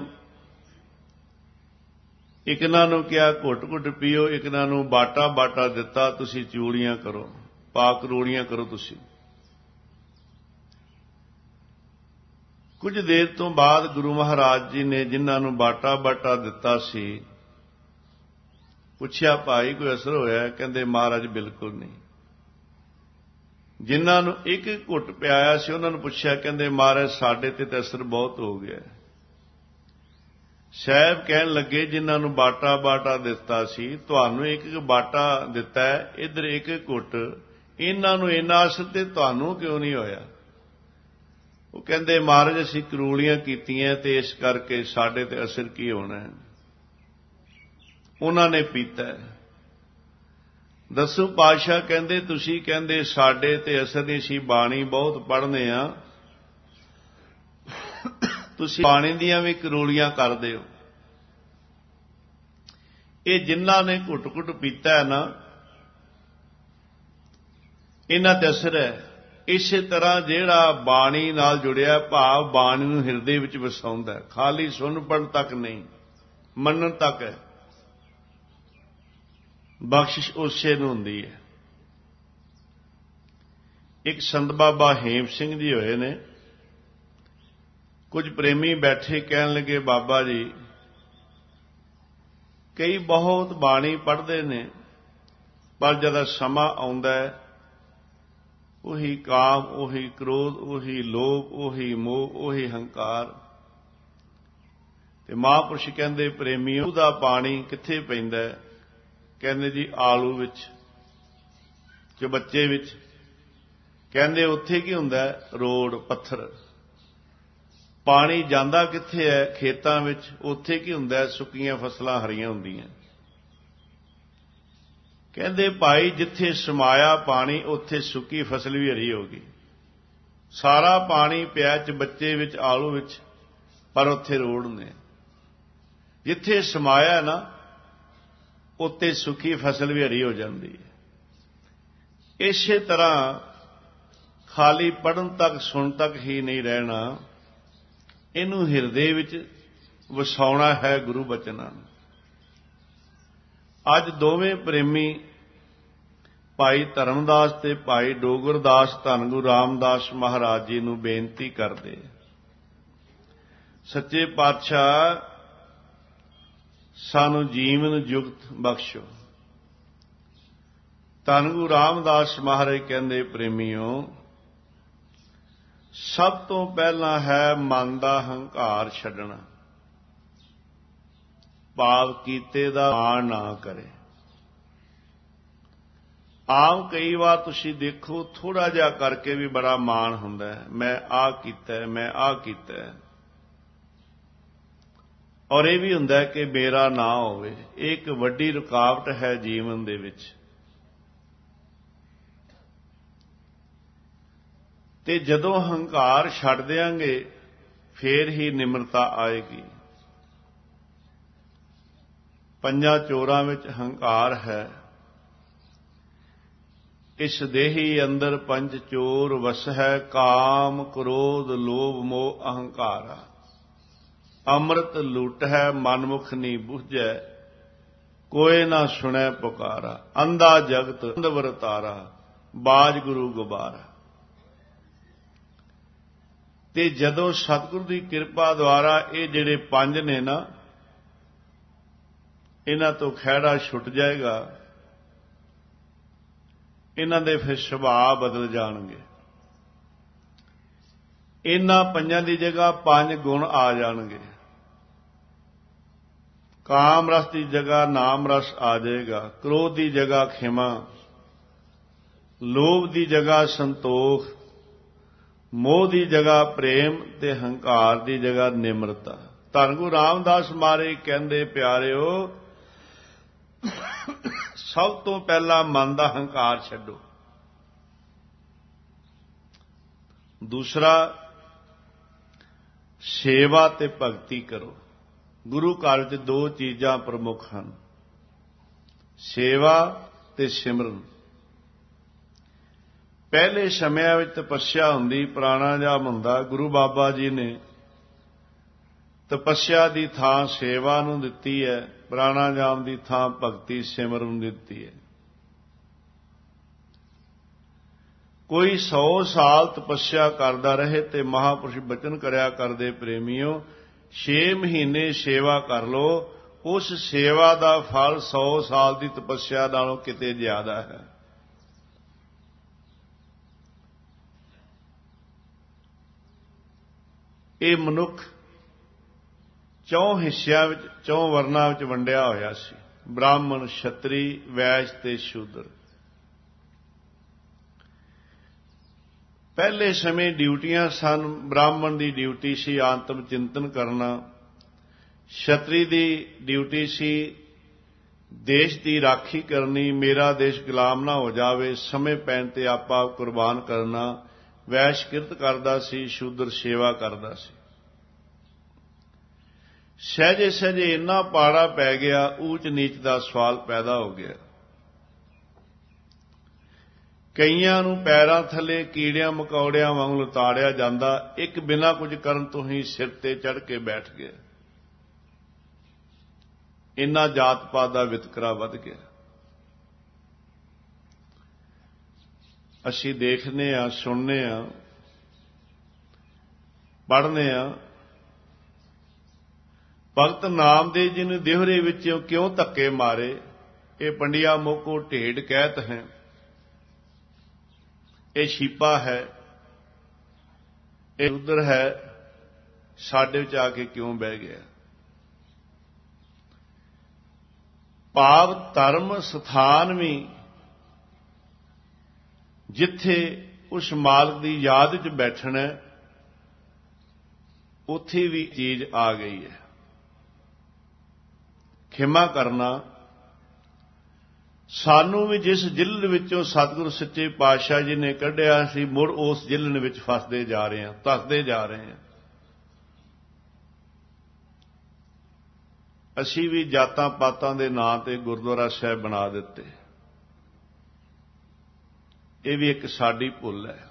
ਇੱਕ ਇਹਨਾਂ ਨੂੰ ਕਿਹਾ ਘੁੱਟ ਘੁੱਟ ਪੀਓ, ਇੱਕ ਇਹਨਾਂ ਨੂੰ ਬਾਟਾ ਬਾਟਾ ਦਿੱਤਾ, ਤੁਸੀਂ ਚੂੜੀਆਂ ਕਰੋ, ਪਾਕ ਰੋੜੀਆਂ ਕਰੋ। ਤੁਸੀਂ ਕੁਝ ਦੇਰ ਤੋਂ ਬਾਅਦ ਗੁਰੂ ਮਹਾਰਾਜ ਜੀ ਨੇ ਜਿਨ੍ਹਾਂ ਨੂੰ ਬਾਟਾ ਬਾਟਾ ਦਿੱਤਾ ਸੀ ਪੁੱਛਿਆ, ਭਾਈ ਕੋਈ ਅਸਰ ਹੋਇਆ? ਕਹਿੰਦੇ ਮਹਾਰਾਜ ਬਿਲਕੁਲ ਨਹੀਂ। ਜਿਨ੍ਹਾਂ ਨੂੰ ਇੱਕ ਘੁੱਟ ਪਿਆਇਆ ਸੀ ਉਹਨਾਂ ਨੂੰ ਪੁੱਛਿਆ, ਕਹਿੰਦੇ ਮਹਾਰਾਜ ਸਾਡੇ ਤੇ ਤਾਂ ਅਸਰ ਬਹੁਤ ਹੋ ਗਿਆ। ਸਾਹਿਬ ਕਹਿਣ ਲੱਗੇ, ਜਿਨ੍ਹਾਂ ਨੂੰ ਬਾਟਾ ਬਾਟਾ ਦਿੱਤਾ ਸੀ ਤੁਹਾਨੂੰ ਇੱਕ ਇੱਕ ਬਾਟਾ ਦਿੱਤਾ, ਇੱਧਰ ਇੱਕ ਘੁੱਟ, ਇਹਨਾਂ ਨੂੰ ਇੰਨਾ ਅਸਰ ਤੇ ਤੁਹਾਨੂੰ ਕਿਉਂ ਨਹੀਂ ਹੋਇਆ? ਉਹ ਕਹਿੰਦੇ ਮਹਾਰਾਜ ਅਸੀਂ ਕਰੂਲੀਆਂ ਕੀਤੀਆਂ ਤੇ ਇਸ ਕਰਕੇ ਸਾਡੇ ਤੇ ਅਸਰ ਕੀ ਹੋਣਾ ਹੈ। ਉਹਨਾਂ ਨੇ ਪੀਤਾ। ਦਸੂ ਪਾਤਸ਼ਾਹ ਕਹਿੰਦੇ ਤੁਸੀਂ ਕਹਿੰਦੇ ਸਾਡੇ ਤੇ ਅਸਰ ਨਹੀਂ, ਸੀ ਬਾਣੀ ਬਹੁਤ ਪੜ੍ਹਨੇ ਆ, ਤੁਸੀਂ ਬਾਣੀ ਦੀਆਂ ਵੀ ਕਰੂਲੀਆਂ ਕਰਦੇ ਹੋ। ਇਹ ਜਿਨ੍ਹਾਂ ਨੇ ਘੁੱਟ ਘੁੱਟ ਪੀਤਾ ਹੈ ਨਾ, ਇਹਨਾਂ ਤੇ ਅਸਰ ਹੈ। ਇਸੇ ਤਰ੍ਹਾਂ ਜਿਹੜਾ ਬਾਣੀ ਨਾਲ ਜੁੜਿਆ, ਭਾਵ ਬਾਣੀ ਨੂੰ ਹਿਰਦੇ ਵਿੱਚ ਵਸਾਉਂਦਾ, ਖਾਲੀ ਸੁਣ ਪੜ੍ਹਨ ਤੱਕ ਨਹੀਂ, ਮੰਨਣ ਤੱਕ ਹੈ, ਬਖਸ਼ਿਸ਼ ਉਸੇ ਨੂੰ ਹੁੰਦੀ ਹੈ। ਇੱਕ ਸੰਤ ਬਾਬਾ ਹੇਮ ਸਿੰਘ ਜੀ ਹੋਏ ਨੇ, ਕੁਝ ਪ੍ਰੇਮੀ ਬੈਠੇ ਕਹਿਣ ਲੱਗੇ, ਬਾਬਾ ਜੀ ਕਈ ਬਹੁਤ ਬਾਣੀ ਪੜ੍ਹਦੇ ਨੇ, ਪਰ ਜਦੋਂ ਸਮਾਂ ਆਉਂਦਾ ਹੈ ਉਹੀ ਕਾਮ, ਉਹੀ ਕ੍ਰੋਧ, ਉਹੀ ਲੋਭ, ਉਹੀ ਮੋਹ, ਉਹੀ ਹੰਕਾਰ। ਤੇ ਮਹਾਂਪੁਰਸ਼ ਕਹਿੰਦੇ ਪ੍ਰੇਮੀਓ ਉਹਦਾ ਪਾਣੀ ਕਿੱਥੇ ਪੈਂਦਾ? ਕਹਿੰਦੇ ਜੀ ਆਲੂ ਵਿੱਚ, ਚਬੱਚੇ ਵਿੱਚ। ਕਹਿੰਦੇ ਉੱਥੇ ਕੀ ਹੁੰਦਾ? ਰੋੜ ਪੱਥਰ। ਪਾਣੀ ਜਾਂਦਾ ਕਿੱਥੇ ਹੈ? ਖੇਤਾਂ ਵਿੱਚ। ਉੱਥੇ ਕੀ ਹੁੰਦਾ? ਸੁੱਕੀਆਂ ਫਸਲਾਂ ਹਰੀਆਂ ਹੁੰਦੀਆਂ। ਕਹਿੰਦੇ ਭਾਈ ਜਿੱਥੇ ਸਮਾਇਆ ਪਾਣੀ ਉੱਥੇ ਸੁੱਕੀ ਫਸਲ ਵੀ ਹਰੀ ਹੋ ਗਈ। ਸਾਰਾ ਪਾਣੀ ਪਿਆ ਚਬੱਚੇ ਵਿੱਚ, ਆਲੂ ਵਿੱਚ, ਪਰ ਉੱਥੇ ਰੋੜ ਨੇ। ਜਿੱਥੇ ਸਮਾਇਆ ਨਾ ਉੱਥੇ ਸੁੱਕੀ ਫਸਲ ਵੀ ਹਰੀ ਹੋ ਜਾਂਦੀ ਹੈ। ਇਸੇ ਤਰ੍ਹਾਂ ਖਾਲੀ ਪੜ੍ਹਨ ਤੱਕ, ਸੁਣ ਤੱਕ ਹੀ ਨਹੀਂ ਰਹਿਣਾ, ਇਹਨੂੰ ਹਿਰਦੇ ਵਿੱਚ ਵਸਾਉਣਾ ਹੈ ਗੁਰੂ ਬਚਨਾਂ ਨੂੰ। ਅੱਜ ਦੋਵੇਂ ਪ੍ਰੇਮੀ ਭਾਈ ਧਰਮਦਾਸ ਤੇ ਭਾਈ ਡੋਗਰਦਾਸ ਧੰਨ ਗੁਰੂ ਰਾਮਦਾਸ ਮਹਾਰਾਜ ਜੀ ਨੂੰ ਬੇਨਤੀ ਕਰਦੇ, ਸੱਚੇ ਪਾਤਸ਼ਾਹ ਸਾਨੂੰ ਜੀਵਨ ਜੁਗਤ ਬਖਸ਼ੋ। ਧੰਨ ਗੁਰੂ ਰਾਮਦਾਸ ਮਹਾਰਾਜ ਕਹਿੰਦੇ ਪ੍ਰੇਮੀਓ, ਸਭ ਤੋਂ ਪਹਿਲਾਂ ਹੈ ਮਨ ਦਾ ਹੰਕਾਰ ਛੱਡਣਾ, ਭਾਵ ਕੀਤੇ ਦਾ ਮਾਣ ਨਾ ਕਰੇ। ਆਮ ਕਈ ਵਾਰ ਤੁਸੀਂ ਦੇਖੋ ਥੋੜਾ ਜਿਹਾ ਕਰਕੇ ਵੀ ਬੜਾ ਮਾਣ ਹੁੰਦਾ ਹੈ, ਮੈਂ ਆਹ ਕੀਤਾ, ਮੈਂ ਆਹ ਕੀਤਾ, ਔਰ ਇਹ ਵੀ ਹੁੰਦਾ ਕਿ ਮੇਰਾ ਨਾ ਹੋਵੇ। ਇਹ ਇੱਕ ਵੱਡੀ ਰੁਕਾਵਟ ਹੈ ਜੀਵਨ ਦੇ ਵਿੱਚ। ਤੇ ਜਦੋਂ ਹੰਕਾਰ ਛੱਡ ਦਿਆਂਗੇ ਫੇਰ ਹੀ ਨਿਮਰਤਾ ਆਏਗੀ। ਪੰਜਾਂ ਚੋਰਾਂ ਵਿੱਚ ਹੰਕਾਰ ਹੈ। ਇਸ ਦੇਹੀ ਅੰਦਰ ਪੰਜ ਚੋਰ ਵਸਹਿ, ਕਾਮ ਕ੍ਰੋਧ ਲੋਭ ਮੋਹ ਅਹੰਕਾਰਾ। ਅੰਮ੍ਰਿਤ ਲੂਟਹਿ ਮਨਮੁਖ ਨੀ ਬੁਝੈ, ਕੋਇ ਨਾ ਸੁਣੈ ਪੁਕਾਰਾ। ਅੰਧਾ ਜਗਤ ਅੰਧ ਵਰਤਾਰਾ, ਬਾਜ ਗੁਰੂ ਗੁਬਾਰਾ। ਤੇ ਜਦੋਂ ਸਤਿਗੁਰੂ ਦੀ ਕਿਰਪਾ ਦੁਆਰਾ ਇਹ ਜਿਹੜੇ ਪੰਜ ਨੇ ਨਾ, ਇਹਨਾਂ ਤੋਂ ਖਹਿੜਾ ਛੁੱਟ ਜਾਏਗਾ, ਇਹਨਾਂ ਦੇ ਫਿਰ ਸੁਭਾਅ ਬਦਲ ਜਾਣਗੇ। ਇਹਨਾਂ ਪੰਜਾਂ ਦੀ ਜਗ੍ਹਾ ਪੰਜ ਗੁਣ ਆ ਜਾਣਗੇ। ਕਾਮ ਰਸ ਦੀ ਜਗ੍ਹਾ ਨਾਮ ਰਸ ਆ ਜਾਏਗਾ, ਕ੍ਰੋਧ ਦੀ ਜਗ੍ਹਾ ਖਿਮਾ, ਲੋਭ ਦੀ ਜਗ੍ਹਾ ਸੰਤੋਖ, ਮੋਹ ਦੀ ਜਗ੍ਹਾ ਪ੍ਰੇਮ, ਤੇ ਹੰਕਾਰ ਦੀ ਜਗ੍ਹਾ ਨਿਮਰਤਾ। ਧੰਨ ਗੁਰੂ ਰਾਮਦਾਸ ਮਹਾਰਾਜ ਕਹਿੰਦੇ ਪਿਆਰਿਓ, ਸਭ ਤੋਂ ਪਹਿਲਾਂ ਮਨ ਦਾ ਹੰਕਾਰ ਛੱਡੋ। ਦੂਸਰਾ, ਸੇਵਾ ਤੇ ਭਗਤੀ ਕਰੋ। ਗੁਰੂ ਘਰ ਵਿੱਚ ਦੋ ਚੀਜ਼ਾਂ ਪ੍ਰਮੁੱਖ ਹਨ, ਸੇਵਾ ਤੇ ਸਿਮਰਨ। ਪਹਿਲੇ ਸਮਿਆਂ ਵਿੱਚ ਤਪੱਸਿਆ ਹੁੰਦੀ, ਪ੍ਰਾਣਾਯਾਮ ਹੁੰਦਾ। ਗੁਰੂ ਬਾਬਾ ਜੀ ਨੇ ਤਪੱਸਿਆ ਦੀ ਥਾਂ ਸੇਵਾ ਨੂੰ ਦਿੱਤੀ ਹੈ, ਪ੍ਰਾਣਾਯਾਮ ਦੀ ਥਾਂ ਭਗਤੀ ਸਿਮਰਨ ਨੂੰ ਦਿੱਤੀ ਹੈ। ਕੋਈ ਸੌ ਸਾਲ ਤਪੱਸਿਆ ਕਰਦਾ ਰਹੇ ਤੇ ਮਹਾਂਪੁਰਸ਼ ਬਚਨ ਕਰਿਆ ਕਰਦੇ, ਪ੍ਰੇਮੀਓ ਛੇ ਮਹੀਨੇ ਸੇਵਾ ਕਰ ਲੋ, ਉਸ ਸੇਵਾ ਦਾ ਫਲ ਸੌ ਸਾਲ ਦੀ ਤਪੱਸਿਆ ਨਾਲੋਂ ਕਿਤੇ ਜ਼ਿਆਦਾ ਹੈ। ਇਹ ਮਨੁੱਖ ਚੌਂ ਹਿੱਸਿਆਂ ਵਿੱਚ, ਚੌਂ ਵਰਨਾਂ ਵਿੱਚ ਵੰਡਿਆ ਹੋਇਆ ਸੀ, ਬ੍ਰਾਹਮਣ, ਛਤਰੀ, ਵੈਸ਼ ਤੇ ਸ਼ੂਦਰ। ਪਹਿਲੇ ਸਮੇਂ ਡਿਊਟੀਆਂ ਸਨ। ਬ੍ਰਾਹਮਣ ਦੀ ਡਿਊਟੀ ਸੀ ਆਤਮ ਚਿੰਤਨ ਕਰਨਾ, ਛਤਰੀ ਦੀ ਡਿਊਟੀ ਸੀ ਦੇਸ਼ ਦੀ ਰਾਖੀ ਕਰਨੀ, ਮੇਰਾ ਦੇਸ਼ ਗੁਲਾਮ ਨਾ ਹੋ ਜਾਵੇ, ਸਮੇਂ ਪੈਣ ਤੇ ਆਪਾ ਕੁਰਬਾਨ ਕਰਨਾ। ਵੈਸ਼ ਕਿਰਤ ਕਰਦਾ ਸੀ, ਸ਼ੂਦਰ ਸੇਵਾ ਕਰਦਾ ਸੀ। ਸਹਿਜੇ ਸਹਿਜੇ ਇੰਨਾ ਪਾੜਾ ਪੈ ਗਿਆ, ਊਚ ਨੀਚ ਦਾ ਸਵਾਲ ਪੈਦਾ ਹੋ ਗਿਆ। ਕਈਆਂ ਨੂੰ ਪੈਰਾਂ ਥੱਲੇ ਕੀੜਿਆਂ ਮਕੌੜਿਆਂ ਵਾਂਗ ਲਤਾੜਿਆ ਜਾਂਦਾ, ਇੱਕ ਬਿਨਾਂ ਕੁਝ ਕਰਨ ਤੋਂ ਹੀ ਸਿਰ ਤੇ ਚੜ੍ਹ ਕੇ ਬੈਠ ਗਿਆ। ਇੰਨਾ ਜਾਤ ਪਾਤ ਦਾ ਵਿਤਕਰਾ ਵੱਧ ਗਿਆ। ਅਸੀਂ ਦੇਖਦੇ ਹਾਂ, ਸੁਣਦੇ ਹਾਂ, ਪੜ੍ਹਦੇ ਹਾਂ। ਭਗਤ ਨਾਮਦੇਵ ਜੀ ਨੇ ਦੇਹਰੇ ਵਿੱਚੋਂ ਕਿਉਂ ਧੱਕੇ ਮਾਰੇ? ਇਹ ਪੰਡਿਆ ਮੋਕੋ ਢੇਡ ਕਹਿਤ ਹੈ, ਇਹ ਛੀਪਾ ਹੈ, ਇਹ ਉਧਰ ਹੈ, ਸਾਡੇ ਵਿੱਚ ਆ ਕੇ ਕਿਉਂ ਬਹਿ ਗਿਆ? ਭਾਵ ਧਰਮ ਸਥਾਨ ਵੀ ਜਿੱਥੇ ਉਸ ਮਾਲਕ ਦੀ ਯਾਦ ਵਿੱਚ ਬੈਠਣਾ, ਉੱਥੇ ਵੀ ਚੀਜ਼ ਆ ਗਈ ਹੈ। ਖਿਮਾ ਕਰਨਾ। ਸਾਨੂੰ ਵੀ ਜਿਸ ਜਿਲ੍ਹਣ ਵਿੱਚੋਂ ਸਤਿਗੁਰੂ ਸੱਚੇ ਪਾਤਸ਼ਾਹ ਜੀ ਨੇ ਕੱਢਿਆ ਸੀ, ਮੁੜ ਉਸ ਜਿਲ੍ਹਣ ਵਿੱਚ ਫਸਦੇ ਜਾ ਰਹੇ ਹਾਂ, ਧੱਸਦੇ ਜਾ ਰਹੇ ਹਾਂ। ਅਸੀਂ ਵੀ ਜਾਤਾਂ ਪਾਤਾਂ ਦੇ ਨਾਂ ਤੇ ਗੁਰਦੁਆਰਾ ਸਾਹਿਬ ਬਣਾ ਦਿੱਤੇ। ਇਹ ਵੀ ਇੱਕ ਸਾਡੀ ਭੁੱਲ ਹੈ।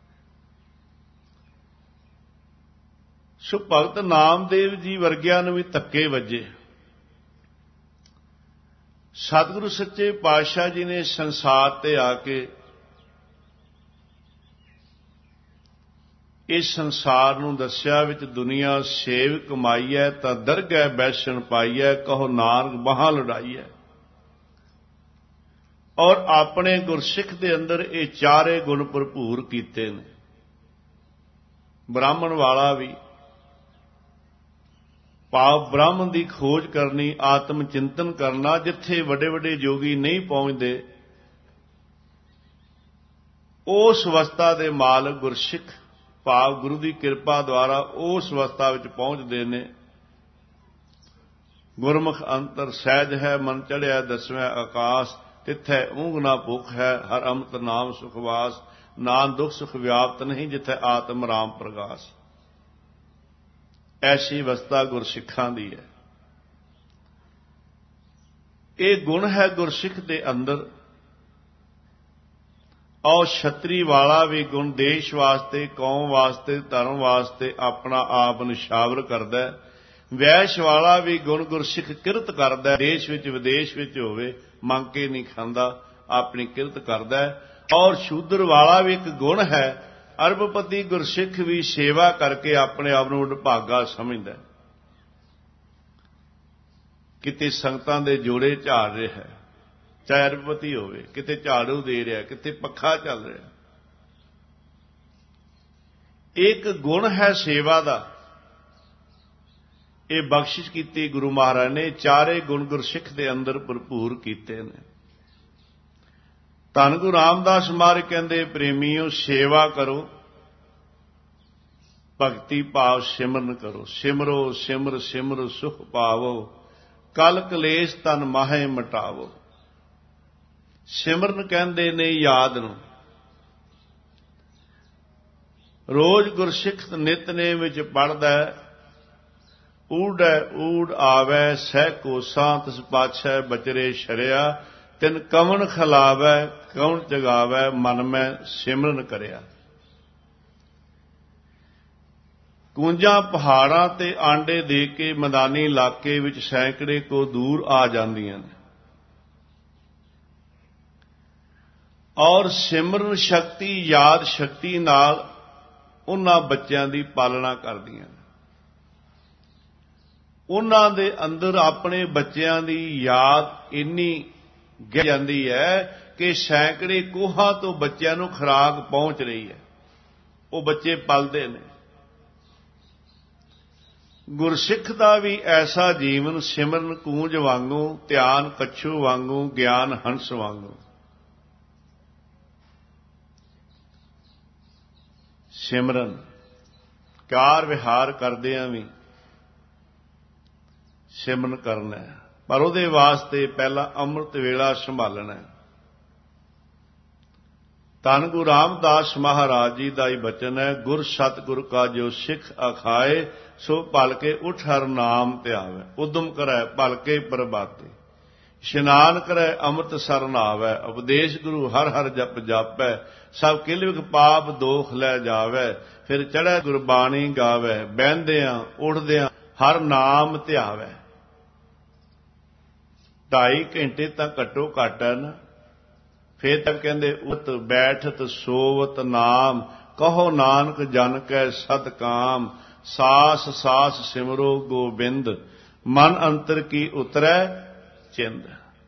ਸੋ ਭਗਤ ਨਾਮਦੇਵ ਜੀ ਵਰਗਿਆਂ ਨੂੰ ਵੀ ਧੱਕੇ ਵੱਜੇ। ਸਤਿਗੁਰੂ ਸੱਚੇ ਪਾਤਸ਼ਾਹ ਜੀ ਨੇ ਸੰਸਾਰ ਤੇ ਆ ਕੇ ਇਸ ਸੰਸਾਰ ਨੂੰ ਦੱਸਿਆ, ਵਿੱਚ ਦੁਨੀਆ ਸੇਵ ਕਮਾਈ ਹੈ ਤਾਂ ਦਰਗਹਿ ਬੈਸਣ ਪਾਈ ਹੈ, ਕਹੋ ਨਾਨਕ ਬਾਹਾਂ ਲੁੜਾਈ ਹੈ। ਔਰ ਆਪਣੇ ਗੁਰਸਿੱਖ ਦੇ ਅੰਦਰ ਇਹ ਚਾਰੇ ਗੁਣ ਭਰਪੂਰ ਕੀਤੇ ਨੇ। ਬ੍ਰਾਹਮਣ ਵਾਲਾ ਵੀ, ਭਾਵ ਬ੍ਰਾਹਮਣ ਦੀ ਖੋਜ ਕਰਨੀ, ਆਤਮ ਚਿੰਤਨ ਕਰਨਾ। ਜਿੱਥੇ ਵੱਡੇ ਵੱਡੇ ਜੋਗੀ ਨਹੀਂ ਪਹੁੰਚਦੇ, ਉਸ ਅਵਸਥਾ ਦੇ ਮਾਲਕ ਗੁਰਸਿੱਖ ਭਾਵ ਗੁਰੂ ਦੀ ਕਿਰਪਾ ਦੁਆਰਾ ਉਸ ਅਵਸਥਾ ਵਿੱਚ ਪਹੁੰਚਦੇ ਨੇ। ਗੁਰਮੁਖ ਅੰਤਰ ਸਹਿਜ ਹੈ, ਮਨ ਚੜਿਆ ਦਸਵੇਂ ਆਕਾਸ਼, ਤਿੱਥੈ ਊਂਘ ਨਾ ਭੁੱਖ ਹੈ, ਹਰ ਅੰਮ੍ਰਿਤ ਨਾਮ ਸੁਖਵਾਸ, ਨਾਨ ਦੁਖ ਸੁਖ ਵਿਆਪਤ ਨਹੀਂ, ਜਿੱਥੇ ਆਤਮ ਰਾਮ ਪ੍ਰਗਾਸ। ਐਸੀ ਅਵਸਥਾ ਗੁਰਸਿੱਖਾਂ ਦੀ ਹੈ। ਇਹ ਗੁਣ ਹੈ ਗੁਰਸਿੱਖ ਦੇ ਅੰਦਰ। ਔਰ ਛਤਰੀ ਵਾਲਾ ਵੀ ਗੁਣ ਦੇਸ਼ ਵਾਸਤੇ, ਕੌਮ ਵਾਸਤੇ, ਧਰਮ ਵਾਸਤੇ ਆਪਣਾ ਆਪ ਨਿਸ਼ਾਵਰ ਕਰਦਾ ਹੈ। ਵੈਸ਼ ਵਾਲਾ ਵੀ ਗੁਣ ਗੁਰਸਿੱਖ ਕਿਰਤ ਕਰਦਾ, ਦੇਸ਼ ਵਿੱਚ ਵਿਦੇਸ਼ ਵਿੱਚ ਹੋਵੇ, ਮੰਗ ਕੇ ਨਹੀਂ ਖਾਂਦਾ, ਆਪਣੀ ਕਿਰਤ ਕਰਦਾ ਹੈ। ਔਰ ਸ਼ੂਦਰ ਵਾਲਾ ਵੀ ਇੱਕ ਗੁਣ ਹੈ, ਅਰਬਪਤੀ ਗੁਰਸਿੱਖ ਵੀ ਸੇਵਾ ਕਰਕੇ ਆਪਣੇ ਆਪ ਨੂੰ ਵਡਭਾਗਾ ਸਮਝਦਾ। ਕਿਤੇ ਸੰਗਤਾਂ ਦੇ ਜੋੜੇ ਝਾੜ ਰਿਹਾ ਹੈ, ਚਾਹੇ ਅਰਬਪਤੀ ਹੋਵੇ, ਕਿਤੇ ਝਾੜੂ ਦੇ ਰਿਹਾ, ਕਿਤੇ ਪੱਖਾ ਚੱਲ ਰਿਹਾ। ਇੱਕ ਗੁਣ ਹੈ ਸੇਵਾ ਦਾ। ਇਹ ਬਖਸ਼ਿਸ਼ ਕੀਤੀ ਗੁਰੂ ਮਹਾਰਾਜ ਨੇ। ਚਾਰੇ ਗੁਣ ਗੁਰਸਿੱਖ ਦੇ ਅੰਦਰ ਭਰਪੂਰ ਕੀਤੇ ਨੇ। ਧੰਨ ਗੁਰੂ ਰਾਮਦਾਸ ਮਹਾਰਾਜ ਕਹਿੰਦੇ, ਪ੍ਰੇਮੀਓ ਸੇਵਾ ਕਰੋ, ਭਗਤੀ ਭਾਵ ਸਿਮਰਨ ਕਰੋ। ਸਿਮਰੋ ਸਿਮਰ ਸਿਮਰ ਸੁਖ ਪਾਵੋ, ਕਲ ਕਲੇਸ਼ ਤਨ ਮਾਹੇ ਮਟਾਵੋ। ਸਿਮਰਨ ਕਹਿੰਦੇ ਨੇ ਯਾਦ ਨੂੰ। ਰੋਜ਼ ਗੁਰਸਿੱਖ ਨਿਤਨੇਮ ਵਿੱਚ ਪੜ੍ਹਦਾ, ਊੜੈ ਊੜ ਆਵੈ ਸਹਿ ਕੋਸਾਂ, ਤਿਸ ਪਾਛੈ ਬਚਰੇ ਸ਼ਰਿਆ, ਤਿਨ ਕਵਣ ਖਲਾਵੈ ਕਵਣ ਜਗਾਵੈ, ਮਨ ਮੈਂ ਸਿਮਰਨ ਕਰਿਆ। ਕੂੰਜਾਂ ਪਹਾੜਾਂ ਤੇ ਆਂਡੇ ਦੇ ਕੇ ਮੈਦਾਨੀ ਇਲਾਕੇ ਵਿੱਚ ਸੈਂਕੜੇ ਕੋ ਦੂਰ ਆ ਜਾਂਦੀਆਂ ਨੇ ਔਰ ਸਿਮਰਨ ਸ਼ਕਤੀ ਯਾਦ ਸ਼ਕਤੀ ਨਾਲ ਉਹਨਾਂ ਬੱਚਿਆਂ ਦੀ ਪਾਲਣਾ ਕਰਦੀਆਂ ਨੇ। ਉਹਨਾਂ ਦੇ ਅੰਦਰ ਆਪਣੇ ਬੱਚਿਆਂ ਦੀ ਯਾਦ ਇੰਨੀ ਗਹਿ ਜਾਂਦੀ ਹੈ ਕਿ ਸੈਂਕੜੇ ਕੋਹਾਂ ਤੋਂ ਬੱਚਿਆਂ ਨੂੰ ਖੁਰਾਕ ਪਹੁੰਚ ਰਹੀ ਹੈ, ਉਹ ਬੱਚੇ ਪਲਦੇ ਨੇ। ਗੁਰਸਿੱਖ ਦਾ ਵੀ ਐਸਾ ਜੀਵਨ ਸਿਮਰਨ ਕੂੰਜ ਵਾਂਗੂ, ਧਿਆਨ ਕੱਛੂ ਵਾਂਗੂ, ਗਿਆਨ ਹੰਸ ਵਾਂਗੂ। ਸਿਮਰਨ ਕਾਰ ਵਿਹਾਰ ਕਰਦਿਆਂ ਵੀ ਸਿਮਰਨ ਕਰਨਾ ਹੈ, ਪਰ ਉਹਦੇ ਵਾਸਤੇ ਪਹਿਲਾਂ ਅੰਮ੍ਰਿਤ ਵੇਲਾ ਸੰਭਾਲਣਾ ਹੈ। ਧੰਨ ਗੁਰੂ ਰਾਮਦਾਸ ਮਹਾਰਾਜ ਜੀ ਦਾ ਹੀ ਬਚਨ ਹੈ, ਗੁਰ ਸਤਿਗੁਰ ਕਾ ਜੋ ਸਿੱਖ ਅਖਾਏ, ਸੋ ਭਲ ਕੇ ਉਠ ਹਰ ਨਾਮ ਧਿਆਵੈ। ਉਦਮ ਕਰੈ ਭਲ ਕੇ ਪ੍ਰਭਾਤੇ, ਇਸ਼ਨਾਨ ਕਰੈ ਅੰਮ੍ਰਿਤ ਸਰਨ ਆਵੈ। ਉਪਦੇਸ਼ ਗੁਰੂ ਹਰ ਹਰ ਜਪ ਜਾਪੈ, ਸਭ ਕਿਲਵਿਕ ਪਾਪ ਦੋਖ ਲੈ ਜਾਵੈ। ਫਿਰ ਚੜ੍ਹੈ ਗੁਰਬਾਣੀ ਗਾਵੈ, ਬਹਿੰਦਿਆਂ ਉੱਠਦਿਆਂ ਹਰ ਨਾਮ ਧਿਆਵੈ। ਢਾਈ ਘੰਟੇ ਤਾਂ ਘੱਟੋ ਘੱਟ ਹੈ ਨਾ। ਫੇਰ ਤੱਕ ਕਹਿੰਦੇ ਉਤ ਬੈਠਤ ਸੋਵਤ ਨਾਮ, ਕਹੋ ਨਾਨਕ ਜਨ ਕੈ ਸਤ ਕਾਮ। ਸਾਸ ਸਾਸ ਸਿਮਰੋ ਗੋਬਿੰਦ, ਮਨ ਅੰਤਰ ਕੀ ਉਤਰੈ ਚਿੰਦ।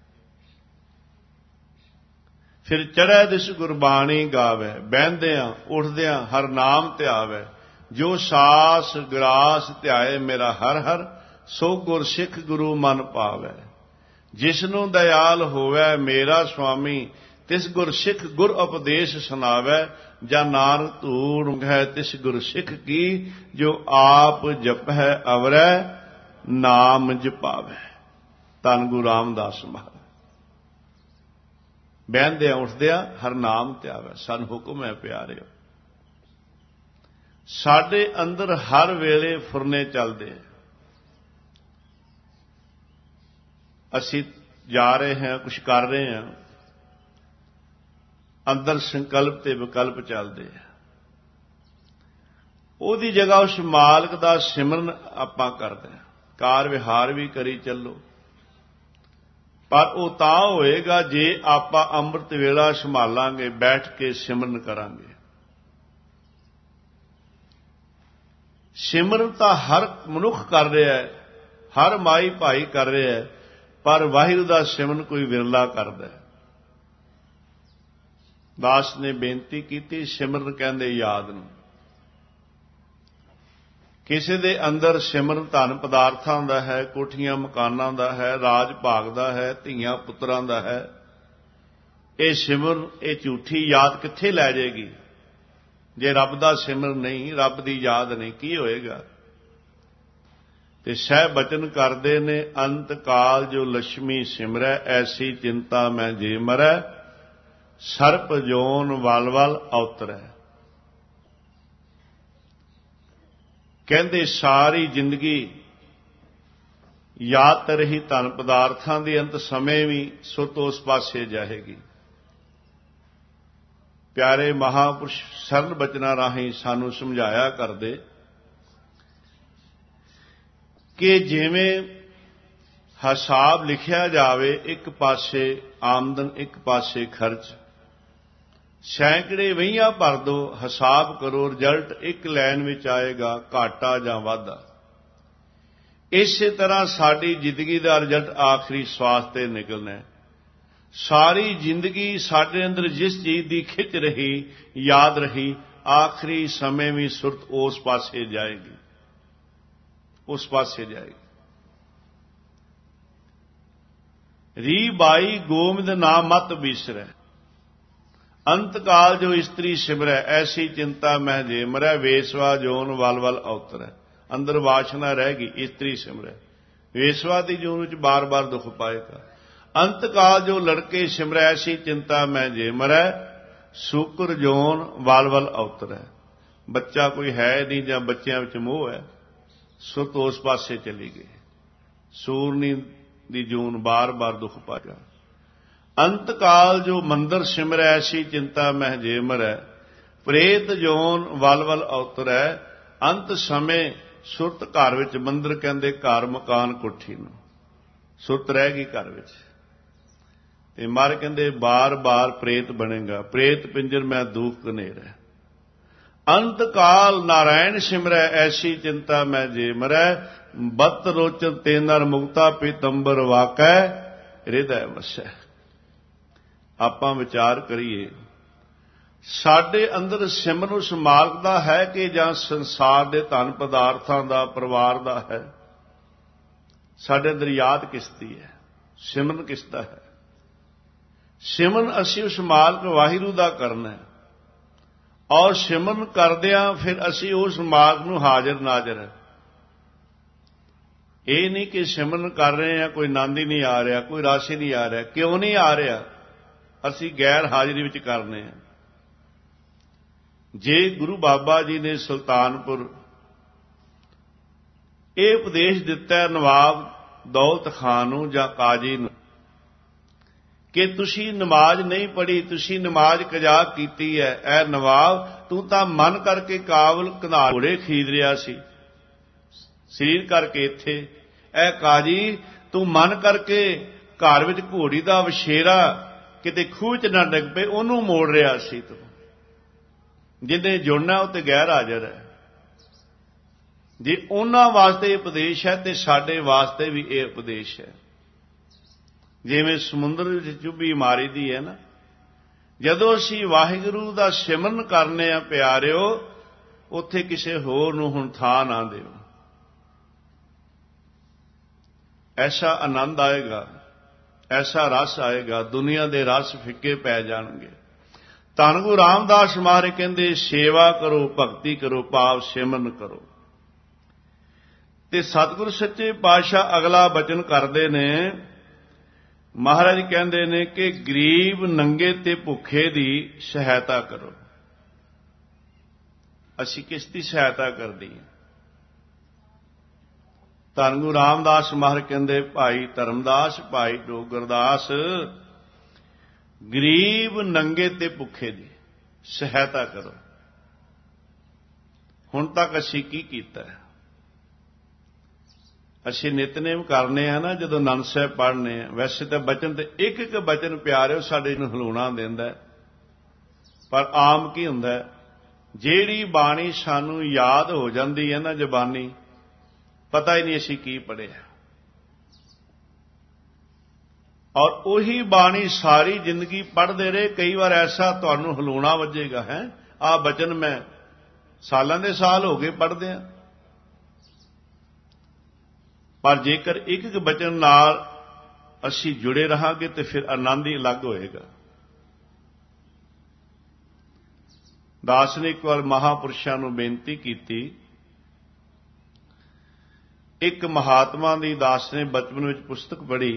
ਫਿਰ ਚੜ੍ਹੈ ਦਿਸ ਗੁਰਬਾਣੀ ਗਾਵੈ, ਬਹਿੰਦਿਆਂ ਉੱਠਦਿਆਂ ਹਰ ਨਾਮ ਧਿਆਵੈ। ਜੋ ਸਾਸ ਗਰਾਸ ਧਿਆਏ ਮੇਰਾ ਹਰ ਹਰ, ਸੋ ਗੁਰਸਿੱਖ ਗੁਰੂ ਮਨ ਪਾਵੈ। ਜਿਸਨੂੰ ਦਇਆਲ ਹੋਵੈ ਮੇਰਾ ਸੁਆਮੀ, ਤਿਸ ਗੁਰਸਿੱਖ ਗੁਰ ਉਪਦੇਸ਼ ਸੁਣਾਵੈ। ਜਾਂ ਨਾਨਕ ਧੂੜ ਮੰਗੈ ਤਿਸ ਗੁਰਸਿੱਖ ਕੀ, ਜੋ ਆਪ ਜਪੈ ਅਵਰੈ ਨਾਮ ਜਪਾਵੈ। ਧੰਨ ਗੁਰੂ ਰਾਮਦਾਸ ਮਹਾਰਾਜ। ਬਹਿੰਦਿਆਂ ਉੱਠਦਿਆਂ ਹਰ ਨਾਮ ਧਿਆਵੈ, ਸਾਨੂੰ ਹੁਕਮ ਹੈ ਪਿਆਰਿਓ। ਸਾਡੇ ਅੰਦਰ ਹਰ ਵੇਲੇ ਫੁਰਨੇ ਚੱਲਦੇ। ਅਸੀਂ ਜਾ ਰਹੇ ਹਾਂ, ਕੁਝ ਕਰ ਰਹੇ ਹਾਂ, ਅੰਦਰ ਸੰਕਲਪ ਤੇ ਵਿਕਲਪ ਚੱਲਦੇ ਆ। ਉਹਦੀ ਜਗ੍ਹਾ ਉਸ ਮਾਲਕ ਦਾ ਸਿਮਰਨ ਆਪਾਂ ਕਰਦੇ ਹਾਂ, ਕਾਰ ਵਿਹਾਰ ਵੀ ਕਰੀ ਚੱਲੋ। ਪਰ ਉਹ ਤਾਂ ਹੋਏਗਾ ਜੇ ਆਪਾਂ ਅੰਮ੍ਰਿਤ ਵੇਲਾ ਸੰਭਾਲਾਂਗੇ, ਬੈਠ ਕੇ ਸਿਮਰਨ ਕਰਾਂਗੇ। ਸਿਮਰਨ ਤਾਂ ਹਰ ਮਨੁੱਖ ਕਰ ਰਿਹਾ ਹੈ, ਹਰ ਮਾਈ ਭਾਈ ਕਰ ਰਿਹਾ ਹੈ, ਪਰ ਵਾਹਿਗੁਰੂ ਦਾ ਸਿਮਰਨ ਕੋਈ ਵਿਰਲਾ ਕਰਦਾ ਹੈ। ਦਾਸ ਨੇ ਬੇਨਤੀ ਕੀਤੀ, ਸਿਮਰਨ ਕਹਿੰਦੇ ਯਾਦ ਨੂੰ। ਕਿਸੇ ਦੇ ਅੰਦਰ ਸਿਮਰਨ ਧਨ ਪਦਾਰਥਾਂ ਦਾ ਹੈ, ਕੋਠੀਆਂ ਮਕਾਨਾਂ ਦਾ ਹੈ, ਰਾਜ ਭਾਗ ਦਾ ਹੈ, ਧੀਆਂ ਪੁੱਤਰਾਂ ਦਾ ਹੈ। ਇਹ ਸਿਮਰਨ, ਇਹ ਝੂਠੀ ਯਾਦ ਕਿੱਥੇ ਲੈ ਜਾਏਗੀ? ਜੇ ਰੱਬ ਦਾ ਸਿਮਰਨ ਨਹੀਂ, ਰੱਬ ਦੀ ਯਾਦ ਨਹੀਂ, ਕੀ ਹੋਏਗਾ? ਤੇ ਸਹਿ ਬਚਨ ਕਰਦੇ ਨੇ, ਅੰਤ ਕਾਲ ਜੋ ਲక్ష్ਮੀ ਸਿਮਰੈ, ਐਸੀ ਚਿੰਤਾ ਮੈਂ ਜੇ ਮਰੈ। ਸਰਪ ਜੋਨ ਵਲ ਵਲ ਅਵਤਰੈ। ਕਹਿੰਦੇ ਸਾਰੀ ਜ਼ਿੰਦਗੀ ਯਾਦ ਤਾਂ ਰਹੀ ਧਨ ਪਦਾਰਥਾਂ ਦੀ, ਅੰਤ ਸਮੇਂ ਵੀ ਸੁਰਤ ਉਸ ਪਾਸੇ ਜਾਏਗੀ। ਪਿਆਰੇ ਮਹਾਂਪੁਰਸ਼ ਸਰਲ ਬਚਨਾਂ ਰਾਹੀਂ ਸਾਨੂੰ ਸਮਝਾਇਆ ਕਰਦੇ ਕਿ ਜਿਵੇਂ ਹਿਸਾਬ ਲਿਖਿਆ ਜਾਵੇ, ਇੱਕ ਪਾਸੇ ਆਮਦਨ, ਇੱਕ ਪਾਸੇ ਖਰਚ, ਸੈਂਕੜੇ ਵਹੀਆਂ ਭਰ ਦੋ, ਹਿਸਾਬ ਕਰੋ, ਰਿਜ਼ਲਟ ਇੱਕ ਲਾਈਨ ਵਿੱਚ ਆਏਗਾ, ਘਾਟਾ ਜਾਂ ਵਾਧਾ। ਇਸੇ ਤਰ੍ਹਾਂ ਸਾਡੀ ਜ਼ਿੰਦਗੀ ਦਾ ਰਿਜ਼ਲਟ ਆਖਰੀ ਸਵਾਸ ਤੇ ਨਿਕਲਣਾ ਹੈ। ਸਾਰੀ ਜ਼ਿੰਦਗੀ ਸਾਡੇ ਅੰਦਰ ਜਿਸ ਚੀਜ਼ ਦੀ ਖਿੱਚ ਰਹੀ, ਯਾਦ ਰਹੀ, ਆਖਰੀ ਸਮੇਂ ਵੀ ਸੁਰਤ ਉਸ ਪਾਸੇ ਜਾਏਗੀ, ਉਸ ਪਾਸੇ ਜਾਏਗੀ। ਰੀ ਬਾਈ ਗੋਮਿੰਦ ਨਾਮ ਮਤ ਬਿਸਰੈ, ਅੰਤ ਕਾਲ ਜੋ ਇਸਤਰੀ ਸਿਮਰੈ, ਐਸੀ ਚਿੰਤਾ ਮਹਿ ਜੇ ਮਰੈ। ਵੇਸਵਾ ਜੋਨ ਵਲ ਵਲ ਅਵਤਰੈ, ਅੰਦਰ ਵਾਸ਼ਨਾ ਰਹਿ ਗਈ, ਇਸਤਰੀ ਸਿਮਰੈ। ਵੇਸਵਾ ਦੀ ਜੋਨ ਵਿੱਚ ਬਾਰ-ਬਾਰ ਦੁੱਖ ਪਾਏਗਾ। ਅੰਤ ਕਾਲ ਜੋ ਲੜਕੇ ਸਿਮਰੈ, ਐਸੀ ਚਿੰਤਾ ਮਹਿ ਜੇ ਮਰੈ। ਸ਼ੂਕਰ ਜੋਨ ਵਲ ਵਲ ਅਵਤਰੈ, ਬੱਚਾ ਕੋਈ ਹੈ ਨਹੀਂ ਜਾਂ ਬੱਚਿਆਂ ਵਿੱਚ ਮੋਹ ਹੈ, ਸੁਰਤ ਉਸ ਪਾਸੇ ਚਲੀ ਗਈ। ਸੂਰਨੀ ਦੀ ਜੂਨ ਬਾਰ-ਬਾਰ ਦੁੱਖ ਪਾਏਗਾ। ਅੰਤ ਕਾਲ ਜੋ ਮੰਦਰ ਸਿਮਰੈ, ਐਸੀ ਚਿੰਤਾ ਮਹਿ ਜੇ ਮਰੈ। ਪ੍ਰੇਤ ਜੋਨ ਵਲ ਵਲ ਅਵਤਰੈ, ਅੰਤ ਸਮੇਂ ਸੁਰਤ ਘਰ ਵਿੱਚ ਮੰਦਰ ਕਹਿੰਦੇ ਘਰ ਮਕਾਨ ਕੋਠੀ ਨੂੰ ਸੁਰਤ ਰਹਿ ਗਈ ਘਰ ਵਿੱਚ ਤੇ ਮਰ ਕਹਿੰਦੇ ਬਾਰ-ਬਾਰ ਪ੍ਰੇਤ ਬਣੇਗਾ ਪ੍ਰੇਤ ਪਿੰਜਰ ਮੈਂ ਦੁਖ ਘਨੇਰਾ ਅੰਤ ਕਾਲ ਨਾਰਾਇਣ ਸਿਮਰੈ ਐਸੀ ਚਿੰਤਾ ਮੈਂ ਜੇ ਮਰੈ ਬਤ ਰੋਚਨ ਤੇ ਨਰ ਮੁਕਤਾ ਪੀਤੰਬਰ ਵਾਕੈ ਹਿਰਦੈ ਵਸੈ। ਆਪਾਂ ਵਿਚਾਰ ਕਰੀਏ ਸਾਡੇ ਅੰਦਰ ਸਿਮਰਨ ਉਸ ਮਾਲਕ ਦਾ ਹੈ ਕਿ ਜਾਂ ਸੰਸਾਰ ਦੇ ਧਨ ਪਦਾਰਥਾਂ ਦਾ ਪਰਿਵਾਰ ਦਾ ਹੈ। ਸਾਡੇ ਅੰਦਰ ਯਾਦ ਕਿਸ ਦੀ ਹੈ ਸਿਮਰਨ ਕਿਸ ਦਾ ਹੈ। ਸਿਮਰਨ ਅਸੀਂ ਉਸ ਮਾਲਕ ਵਾਹਿਗੁਰੂ ਦਾ ਕਰਨਾ ਹੈ ਔਰ ਸਿਮਰਨ ਕਰਦਿਆਂ ਫਿਰ ਅਸੀਂ ਉਸ ਮਾਲਕ ਨੂੰ ਹਾਜ਼ਰ ਨਾਜ਼ਰ ਹੈ। ਇਹ ਨਹੀਂ ਕਿ ਸਿਮਰਨ ਕਰ ਰਹੇ ਹਾਂ ਕੋਈ ਆਨੰਦ ਹੀ ਨਹੀਂ ਆ ਰਿਹਾ ਕੋਈ ਰਸ ਹੀ ਨਹੀਂ ਆ ਰਿਹਾ। ਕਿਉਂ ਨਹੀਂ ਆ ਰਿਹਾ? ਅਸੀਂ ਗੈਰ ਹਾਜ਼ਰੀ ਵਿੱਚ ਕਰਨੇ ਹਾਂ। ਜੇ ਗੁਰੂ ਬਾਬਾ ਜੀ ਨੇ ਸੁਲਤਾਨਪੁਰ ਇਹ ਉਪਦੇਸ਼ ਦਿੱਤਾ ਨਵਾਬ ਦੌਲਤ ਖਾਨ ਨੂੰ ਜਾਂ ਕਾਜੀ ਨੂੰ ਕਿ ਤੁਸੀਂ ਨਮਾਜ਼ ਨਹੀਂ ਪੜ੍ਹੀ ਤੁਸੀਂ ਨਮਾਜ਼ ਕਜ਼ਾ ਕੀਤੀ ਹੈ। ਐ ਨਵਾਬ ਤੂੰ ਤਾਂ ਮਨ ਕਰਕੇ ਕਾਬਲ ਘਨਾੜ ਘੋੜੇ ਖਰੀਦ ਰਿਹਾ ਸੀ ਸਰੀਰ ਕਰਕੇ ਇੱਥੇ। ਐ ਕਾਜੀ ਤੂੰ ਮਨ ਕਰਕੇ ਘਰ ਵਿੱਚ ਘੋੜੀ ਦਾ ਵਛੇਰਾ ਕਿਤੇ ਖੂਹ 'ਚ ਨਾ ਡਿੱਗ ਪਏ ਉਹਨੂੰ ਮੋੜ ਰਿਹਾ ਸੀ ਤੂੰ। ਜਿਹਨੇ ਜੁੜਨਾ ਉਹ ਤੇ ਗੈਰ ਹਾਜ਼ਰ ਹੈ। ਜੇ ਉਹਨਾਂ ਵਾਸਤੇ ਉਪਦੇਸ਼ ਹੈ ਤੇ ਸਾਡੇ ਵਾਸਤੇ ਵੀ ਇਹ ਉਪਦੇਸ਼ ਹੈ। ਜਿਵੇਂ ਸਮੁੰਦਰ ਵਿੱਚ ਚੁੱਭੀ ਮਾਰੀ ਦੀ ਹੈ ਨਾ ਜਦੋਂ ਅਸੀਂ ਵਾਹਿਗੁਰੂ ਦਾ ਸਿਮਰਨ ਕਰਨੇ ਆ ਪਿਆਰਿਓ ਉੱਥੇ ਕਿਸੇ ਹੋਰ ਨੂੰ ਹੁਣ ਥਾਂ ਨਾ ਦਿਓ। ਐਸਾ ਆਨੰਦ ਆਏਗਾ ਐਸਾ ਰਸ ਆਏਗਾ ਦੁਨੀਆ ਦੇ ਰਸ ਫਿੱਕੇ ਪੈ ਜਾਣਗੇ। ਧੰਨ ਗੁਰੂ ਰਾਮਦਾਸ ਮਹਾਰਾਜ ਕਹਿੰਦੇ ਸੇਵਾ ਕਰੋ ਭਗਤੀ ਕਰੋ ਭਾਵ ਸਿਮਰਨ ਕਰੋ। ਤੇ ਸਤਿਗੁਰੂ ਸੱਚੇ ਪਾਤਸ਼ਾਹ ਅਗਲਾ ਬਚਨ ਕਰਦੇ ਨੇ ਮਹਾਰਾਜ ਕਹਿੰਦੇ ਨੇ ਕਿ ਗਰੀਬ ਨੰਗੇ ਤੇ ਭੁੱਖੇ ਦੀ ਸਹਾਇਤਾ ਕਰੋ। ਅਸੀਂ ਕਿਸ ਦੀ ਸਹਾਇਤਾ ਕਰਦੀ ਹਾਂ? ਧੰਨ ਗੁਰੂ ਰਾਮਦਾਸ ਮਹਾਰਾਜ ਕਹਿੰਦੇ ਭਾਈ ਧਰਮਦਾਸ ਭਾਈ ਡੋਗਰਦਾਸ ਗਰੀਬ ਨੰਗੇ ਤੇ ਭੁੱਖੇ ਦੀ ਸਹਾਇਤਾ ਕਰੋ। ਹੁਣ ਤੱਕ ਅਸੀਂ ਕੀ ਕੀਤਾ ਹੈ? ਅਸੀਂ ਨਿਤਨੇਮ ਕਰਨੇ ਆ ਨਾ ਜਦੋਂ ਆਨੰਦ ਸਾਹਿਬ ਪੜ੍ਹਨੇ ਆ ਵੈਸੇ ਤਾਂ ਬਚਨ ਤੇ ਇੱਕ ਇੱਕ ਬਚਨ ਪਿਆਰਿਓ ਸਾਡੇ ਨੂੰ ਹਲੂਣਾ ਦਿੰਦਾ ਪਰ ਆਮ ਕੀ ਹੁੰਦਾ ਜਿਹੜੀ ਬਾਣੀ ਸਾਨੂੰ ਯਾਦ ਹੋ ਜਾਂਦੀ ਹੈ ਨਾ ਜ਼ਬਾਨੀ ਪਤਾ ਹੀ ਨਹੀਂ ਅਸੀਂ ਕੀ ਪੜ੍ਹਿਆ ਔਰ ਉਹੀ ਬਾਣੀ ਸਾਰੀ ਜ਼ਿੰਦਗੀ ਪੜ੍ਹਦੇ ਰਹੇ। ਕਈ ਵਾਰ ਐਸਾ ਤੁਹਾਨੂੰ ਹਲੂਣਾ ਵੱਜੇਗਾ ਹੈ ਆਹ ਬਚਨ ਮੈਂ ਸਾਲਾਂ ਦੇ ਸਾਲ ਹੋ ਗਏ ਪੜ੍ਹਦੇ ਆ ਪਰ ਜੇਕਰ ਇੱਕ ਇੱਕ ਬਚਨ ਨਾਲ ਅਸੀਂ ਜੁੜੇ ਰਹਾਂਗੇ ਤੇ ਫਿਰ ਆਨੰਦ ਹੀ ਅਲੱਗ ਹੋਏਗਾ। ਦਾਸ ਨੇ ਇੱਕ ਵਾਰ ਮਹਾਪੁਰਸ਼ਾਂ ਨੂੰ ਬੇਨਤੀ ਕੀਤੀ ਇੱਕ ਮਹਾਤਮਾ ਦੀ ਦਾਸ ਨੇ ਬਚਪਨ ਵਿੱਚ ਪੁਸਤਕ ਪੜ੍ਹੀ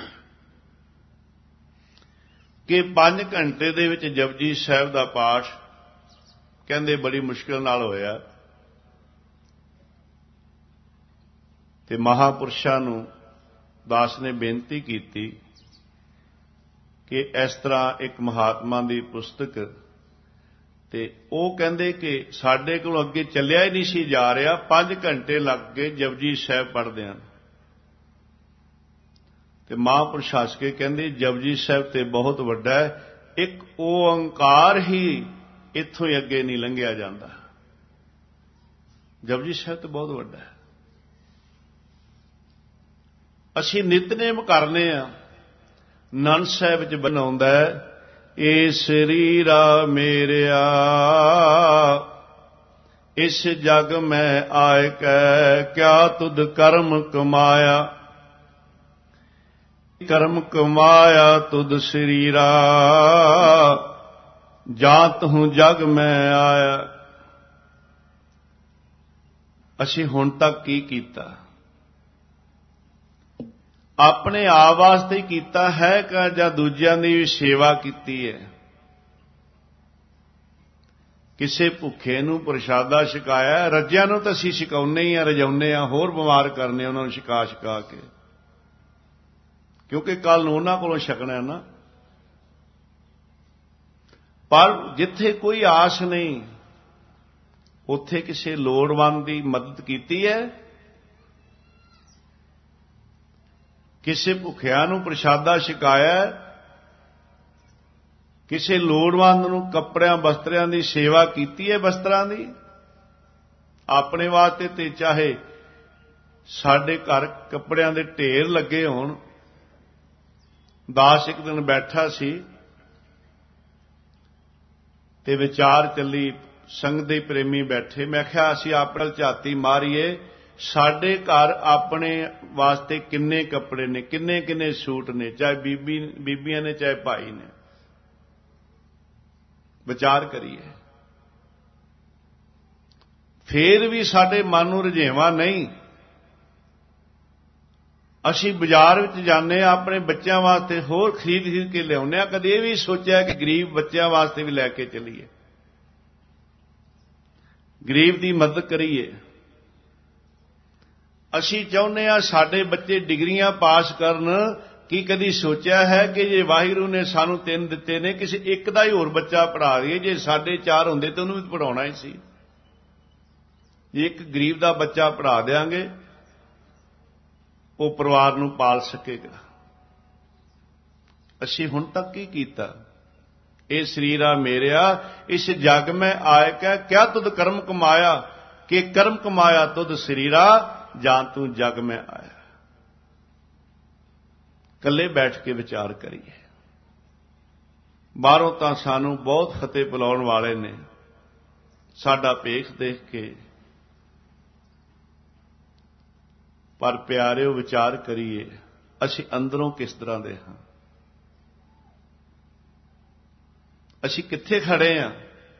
ਕਿ ਪੰਜ ਘੰਟੇ ਦੇ ਵਿੱਚ ਜਪਜੀ ਸਾਹਿਬ ਦਾ ਪਾਠ ਕਹਿੰਦੇ ਬੜੀ ਮੁਸ਼ਕਿਲ ਨਾਲ ਹੋਇਆ ਤੇ ਮਹਾਪੁਰਸ਼ਾਂ ਨੂੰ ਦਾਸ ਨੇ ਬੇਨਤੀ ਕੀਤੀ ਕਿ ਇਸ ਤਰ੍ਹਾਂ ਇੱਕ ਮਹਾਤਮਾ ਦੀ ਪੁਸਤਕ ਤੇ ਉਹ ਕਹਿੰਦੇ ਕਿ ਸਾਡੇ ਕੋਲ ਅੱਗੇ ਚੱਲਿਆ ਹੀ ਨਹੀਂ ਸੀ ਜਾ ਰਿਹਾ ਪੰਜ ਘੰਟੇ ਲੱਗ ਗਏ ਜਪਜੀ ਸਾਹਿਬ ਪੜ੍ਹਦਿਆਂ ਤੇ ਮਹਾਂਪੁਰਸ਼ ਹੱਸ ਕੇ ਕਹਿੰਦੇ ਜਪਜੀ ਸਾਹਿਬ ਤੇ ਬਹੁਤ ਵੱਡਾ ਹੈ ਇੱਕ ਓੰਕਾਰ ਹੀ ਇੱਥੋਂ ਹੀ ਅੱਗੇ ਨਹੀਂ ਲੰਘਿਆ ਜਾਂਦਾ। ਜਪਜੀ ਸਾਹਿਬ ਤੇ ਬਹੁਤ ਵੱਡਾ ਹੈ। ਅਸੀਂ ਨਿਤਨੇਮ ਕਰਨੇ ਆ ਆਨੰਦ ਸਾਹਿਬ ਵਿੱਚ ਬਣਾਉਂਦਾ ਏ ਸਰੀਰਾ ਮੇਰਿਆ ਇਸ ਜਗ ਮੈਂ ਆਇ ਕੈ ਕਿਆ ਤੁਧ ਕਰਮ ਕਮਾਇਆ ਕਰਮ ਕਮਾਇਆ ਤੁਧ ਸਰੀਰਾ ਜਾਤ ਹੂੰ ਜਗ ਮੈਂ ਆਇਆ। ਅਸੀਂ ਹੁਣ ਤੱਕ ਕੀ ਕੀਤਾ? ਆਪਣੇ ਆਪ ਵਾਸਤੇ ਹੀ ਕੀਤਾ ਹੈ ਕਿ ਜਾਂ ਦੂਜਿਆਂ ਦੀ ਵੀ ਸੇਵਾ ਕੀਤੀ ਹੈ? ਕਿਸੇ ਭੁੱਖੇ ਨੂੰ ਪ੍ਰਸ਼ਾਦਾ ਛਕਾਇਆ ਰੱਜਿਆਂ ਨੂੰ ਤਾਂ ਅਸੀਂ ਛਕਾਉਂਦੇ ਹੀ ਆ ਰਜਾਉਂਦੇ ਆ ਹੋਰ ਬਿਮਾਰ ਕਰਨੇ ਉਹਨਾਂ ਨੂੰ ਛਕਾ ਛਕਾ ਕੇ ਕਿਉਂਕਿ ਕੱਲ ਨੂੰ ਉਹਨਾਂ ਕੋਲੋਂ ਛਕਣਾ ਨਾ। ਪਰ ਜਿੱਥੇ ਕੋਈ ਆਸ ਨਹੀਂ ਉੱਥੇ ਕਿਸੇ ਲੋੜਵੰਦ ਦੀ ਮਦਦ ਕੀਤੀ ਹੈ? ਕਿਸੇ ਭੁੱਖਿਆਂ ਨੂੰ ਪ੍ਰਸ਼ਾਦਾ ਛਕਾਇਆ? ਕਿਸੇ ਲੋੜਵੰਦ ਨੂੰ ਕੱਪੜਿਆਂ ਵਸਤਰਿਆਂ ਦੀ ਸੇਵਾ ਕੀਤੀ ਹੈ? ਵਸਤਰਾਂ ਦੀ ਆਪਣੇ ਵਾਸਤੇ ਤੇ ਚਾਹੇ ਸਾਡੇ ਘਰ ਕੱਪੜਿਆਂ ਦੇ ਢੇਰ ਲੱਗੇ ਹੋਣ। ਦਾਸ ਇੱਕ ਦਿਨ ਬੈਠਾ ਸੀ ਤੇ ਵਿਚਾਰ ਚੱਲੀ, ਸੰਗ ਦੇ ਪ੍ਰੇਮੀ ਬੈਠੇ। ਮੈਂ ਕਿਹਾ ਅਸੀਂ ਆਪਣੇ ਝਾਤੀ ਮਾਰੀਏ, ਸਾਡੇ ਘਰ ਆਪਣੇ ਵਾਸਤੇ ਕਿੰਨੇ ਕੱਪੜੇ ਨੇ, ਕਿੰਨੇ ਕਿੰਨੇ ਸੂਟ ਨੇ, ਚਾਹੇ ਬੀਬੀ ਬੀਬੀਆਂ ਨੇ ਚਾਹੇ ਭਾਈ ਨੇ। ਵਿਚਾਰ ਕਰੀਏ। ਫੇਰ ਵੀ ਸਾਡੇ ਮਨ ਨੂੰ ਰੁਝੇਵਾਂ ਨਹੀਂ। ਅਸੀਂ ਬਾਜ਼ਾਰ ਵਿੱਚ ਜਾਂਦੇ ਹਾਂ, ਆਪਣੇ ਬੱਚਿਆਂ ਵਾਸਤੇ ਹੋਰ ਖਰੀਦ ਖਰੀਦ ਕੇ ਲਿਆਉਂਦੇ ਹਾਂ। ਕਦੇ ਇਹ ਵੀ ਸੋਚਿਆ ਕਿ ਗਰੀਬ ਬੱਚਿਆਂ ਵਾਸਤੇ ਵੀ ਲੈ ਕੇ ਚੱਲੀਏ, ਗਰੀਬ ਦੀ ਮਦਦ ਕਰੀਏ। ਅਸੀਂ ਚਾਹੁੰਦੇ ਹਾਂ ਸਾਡੇ ਬੱਚੇ ਡਿਗਰੀਆਂ ਪਾਸ ਕਰਨ। ਕੀ ਕਦੀ ਸੋਚਿਆ ਹੈ ਕਿ ਜੇ ਵਾਹਿਗੁਰੂ ਨੇ ਸਾਨੂੰ ਤਿੰਨ ਦਿੱਤੇ ਨੇ, ਕਿਸੇ ਇੱਕ ਦਾ ਹੀ ਹੋਰ ਬੱਚਾ ਪੜ੍ਹਾ ਦਈਏ? ਜੇ ਸਾਡੇ ਚਾਰ ਹੁੰਦੇ ਤਾਂ ਉਹਨੂੰ ਵੀ ਪੜ੍ਹਾਉਣਾ ਹੀ ਸੀ। ਜੇ ਇੱਕ ਗਰੀਬ ਦਾ ਬੱਚਾ ਪੜ੍ਹਾ ਦਿਆਂਗੇ, ਉਹ ਪਰਿਵਾਰ ਨੂੰ ਪਾਲ ਸਕੇਗਾ। ਅਸੀਂ ਹੁਣ ਤੱਕ ਕੀ ਕੀਤਾ? ਇਹ ਸਰੀਰਾ ਮੇਰਿਆ, ਇਸ ਜਗ ਮੈਂ ਆਇ ਕੈ ਕਿਆ ਤੁਧ ਕਰਮ ਕਮਾਇਆ, ਕਿ ਕਰਮ ਕਮਾਇਆ ਤੁਧ ਸਰੀਰਾ, ਜਾਂ ਤੂੰ ਜਗ ਮੈਂ ਆਇਆ। ਇਕੱਲੇ ਬੈਠ ਕੇ ਵਿਚਾਰ ਕਰੀਏ। ਬਾਹਰੋਂ ਤਾਂ ਸਾਨੂੰ ਬਹੁਤ ਫਤਿਹ ਬੁਲਾਉਣ ਵਾਲੇ ਨੇ, ਸਾਡਾ ਭੇਖ ਦੇਖ ਕੇ। ਪਰ ਪਿਆਰਿਓ, ਵਿਚਾਰ ਕਰੀਏ ਅਸੀਂ ਅੰਦਰੋਂ ਕਿਸ ਤਰ੍ਹਾਂ ਦੇ ਹਾਂ? ਅਸੀਂ ਕਿੱਥੇ ਖੜੇ ਹਾਂ?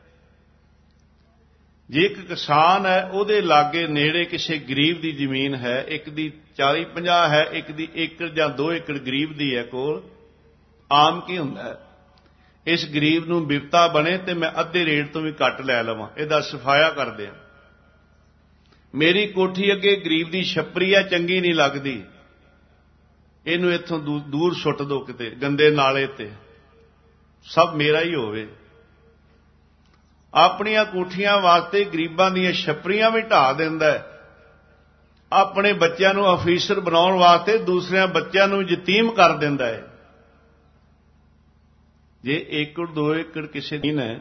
ਜੇ ਇੱਕ ਕਿਸਾਨ ਹੈ, ਉਹਦੇ ਲਾਗੇ ਨੇੜੇ ਕਿਸੇ ਗਰੀਬ ਦੀ ਜ਼ਮੀਨ ਹੈ, ਇੱਕ ਦੀ ਚਾਲੀ ਪੰਜਾਹ ਹੈ, ਇੱਕ ਦੀ ਏਕੜ ਜਾਂ ਦੋ ਏਕੜ ਗਰੀਬ ਦੀ ਹੈ ਕੋਲ। ਆਮ ਕੀ ਹੁੰਦਾ ਹੈ? ਇਸ ਗਰੀਬ ਨੂੰ ਬਿਪਤਾ ਬਣੇ ਤੇ ਮੈਂ ਅੱਧੇ ਰੇਟ ਤੋਂ ਵੀ ਘੱਟ ਲੈ ਲਵਾਂ, ਇਹਦਾ ਸਫਾਇਆ ਕਰਦੇ ਹਾਂ। ਮੇਰੀ ਕੋਠੀ ਅੱਗੇ ਗਰੀਬ ਦੀ ਛੱਪਰੀ ਹੈ, ਚੰਗੀ ਨਹੀਂ ਲੱਗਦੀ, ਇਹਨੂੰ ਇੱਥੋਂ ਦੂਰ ਸੁੱਟ ਦਿਓ ਕਿਤੇ ਗੰਦੇ ਨਾਲੇ ਤੇ, ਸਭ ਮੇਰਾ ਹੀ ਹੋਵੇ। ਆਪਣੀਆਂ ਕੋਠੀਆਂ ਵਾਸਤੇ ਗਰੀਬਾਂ ਦੀਆਂ ਛੱਪਰੀਆਂ ਵੀ ਢਾਹ ਦਿੰਦਾ ਹੈ। ਆਪਣੇ ਬੱਚਿਆਂ ਨੂੰ ਅਫੀਸਰ ਬਣਾਉਣ ਵਾਸਤੇ ਦੂਸਰਿਆਂ ਬੱਚਿਆਂ ਨੂੰ ਯਤੀਮ ਕਰ ਦਿੰਦਾ ਹੈ। ਜੇ ਏਕੜ ਦੋ ਏਕੜ ਕਿਸੇ ਦੀ ਹੈ,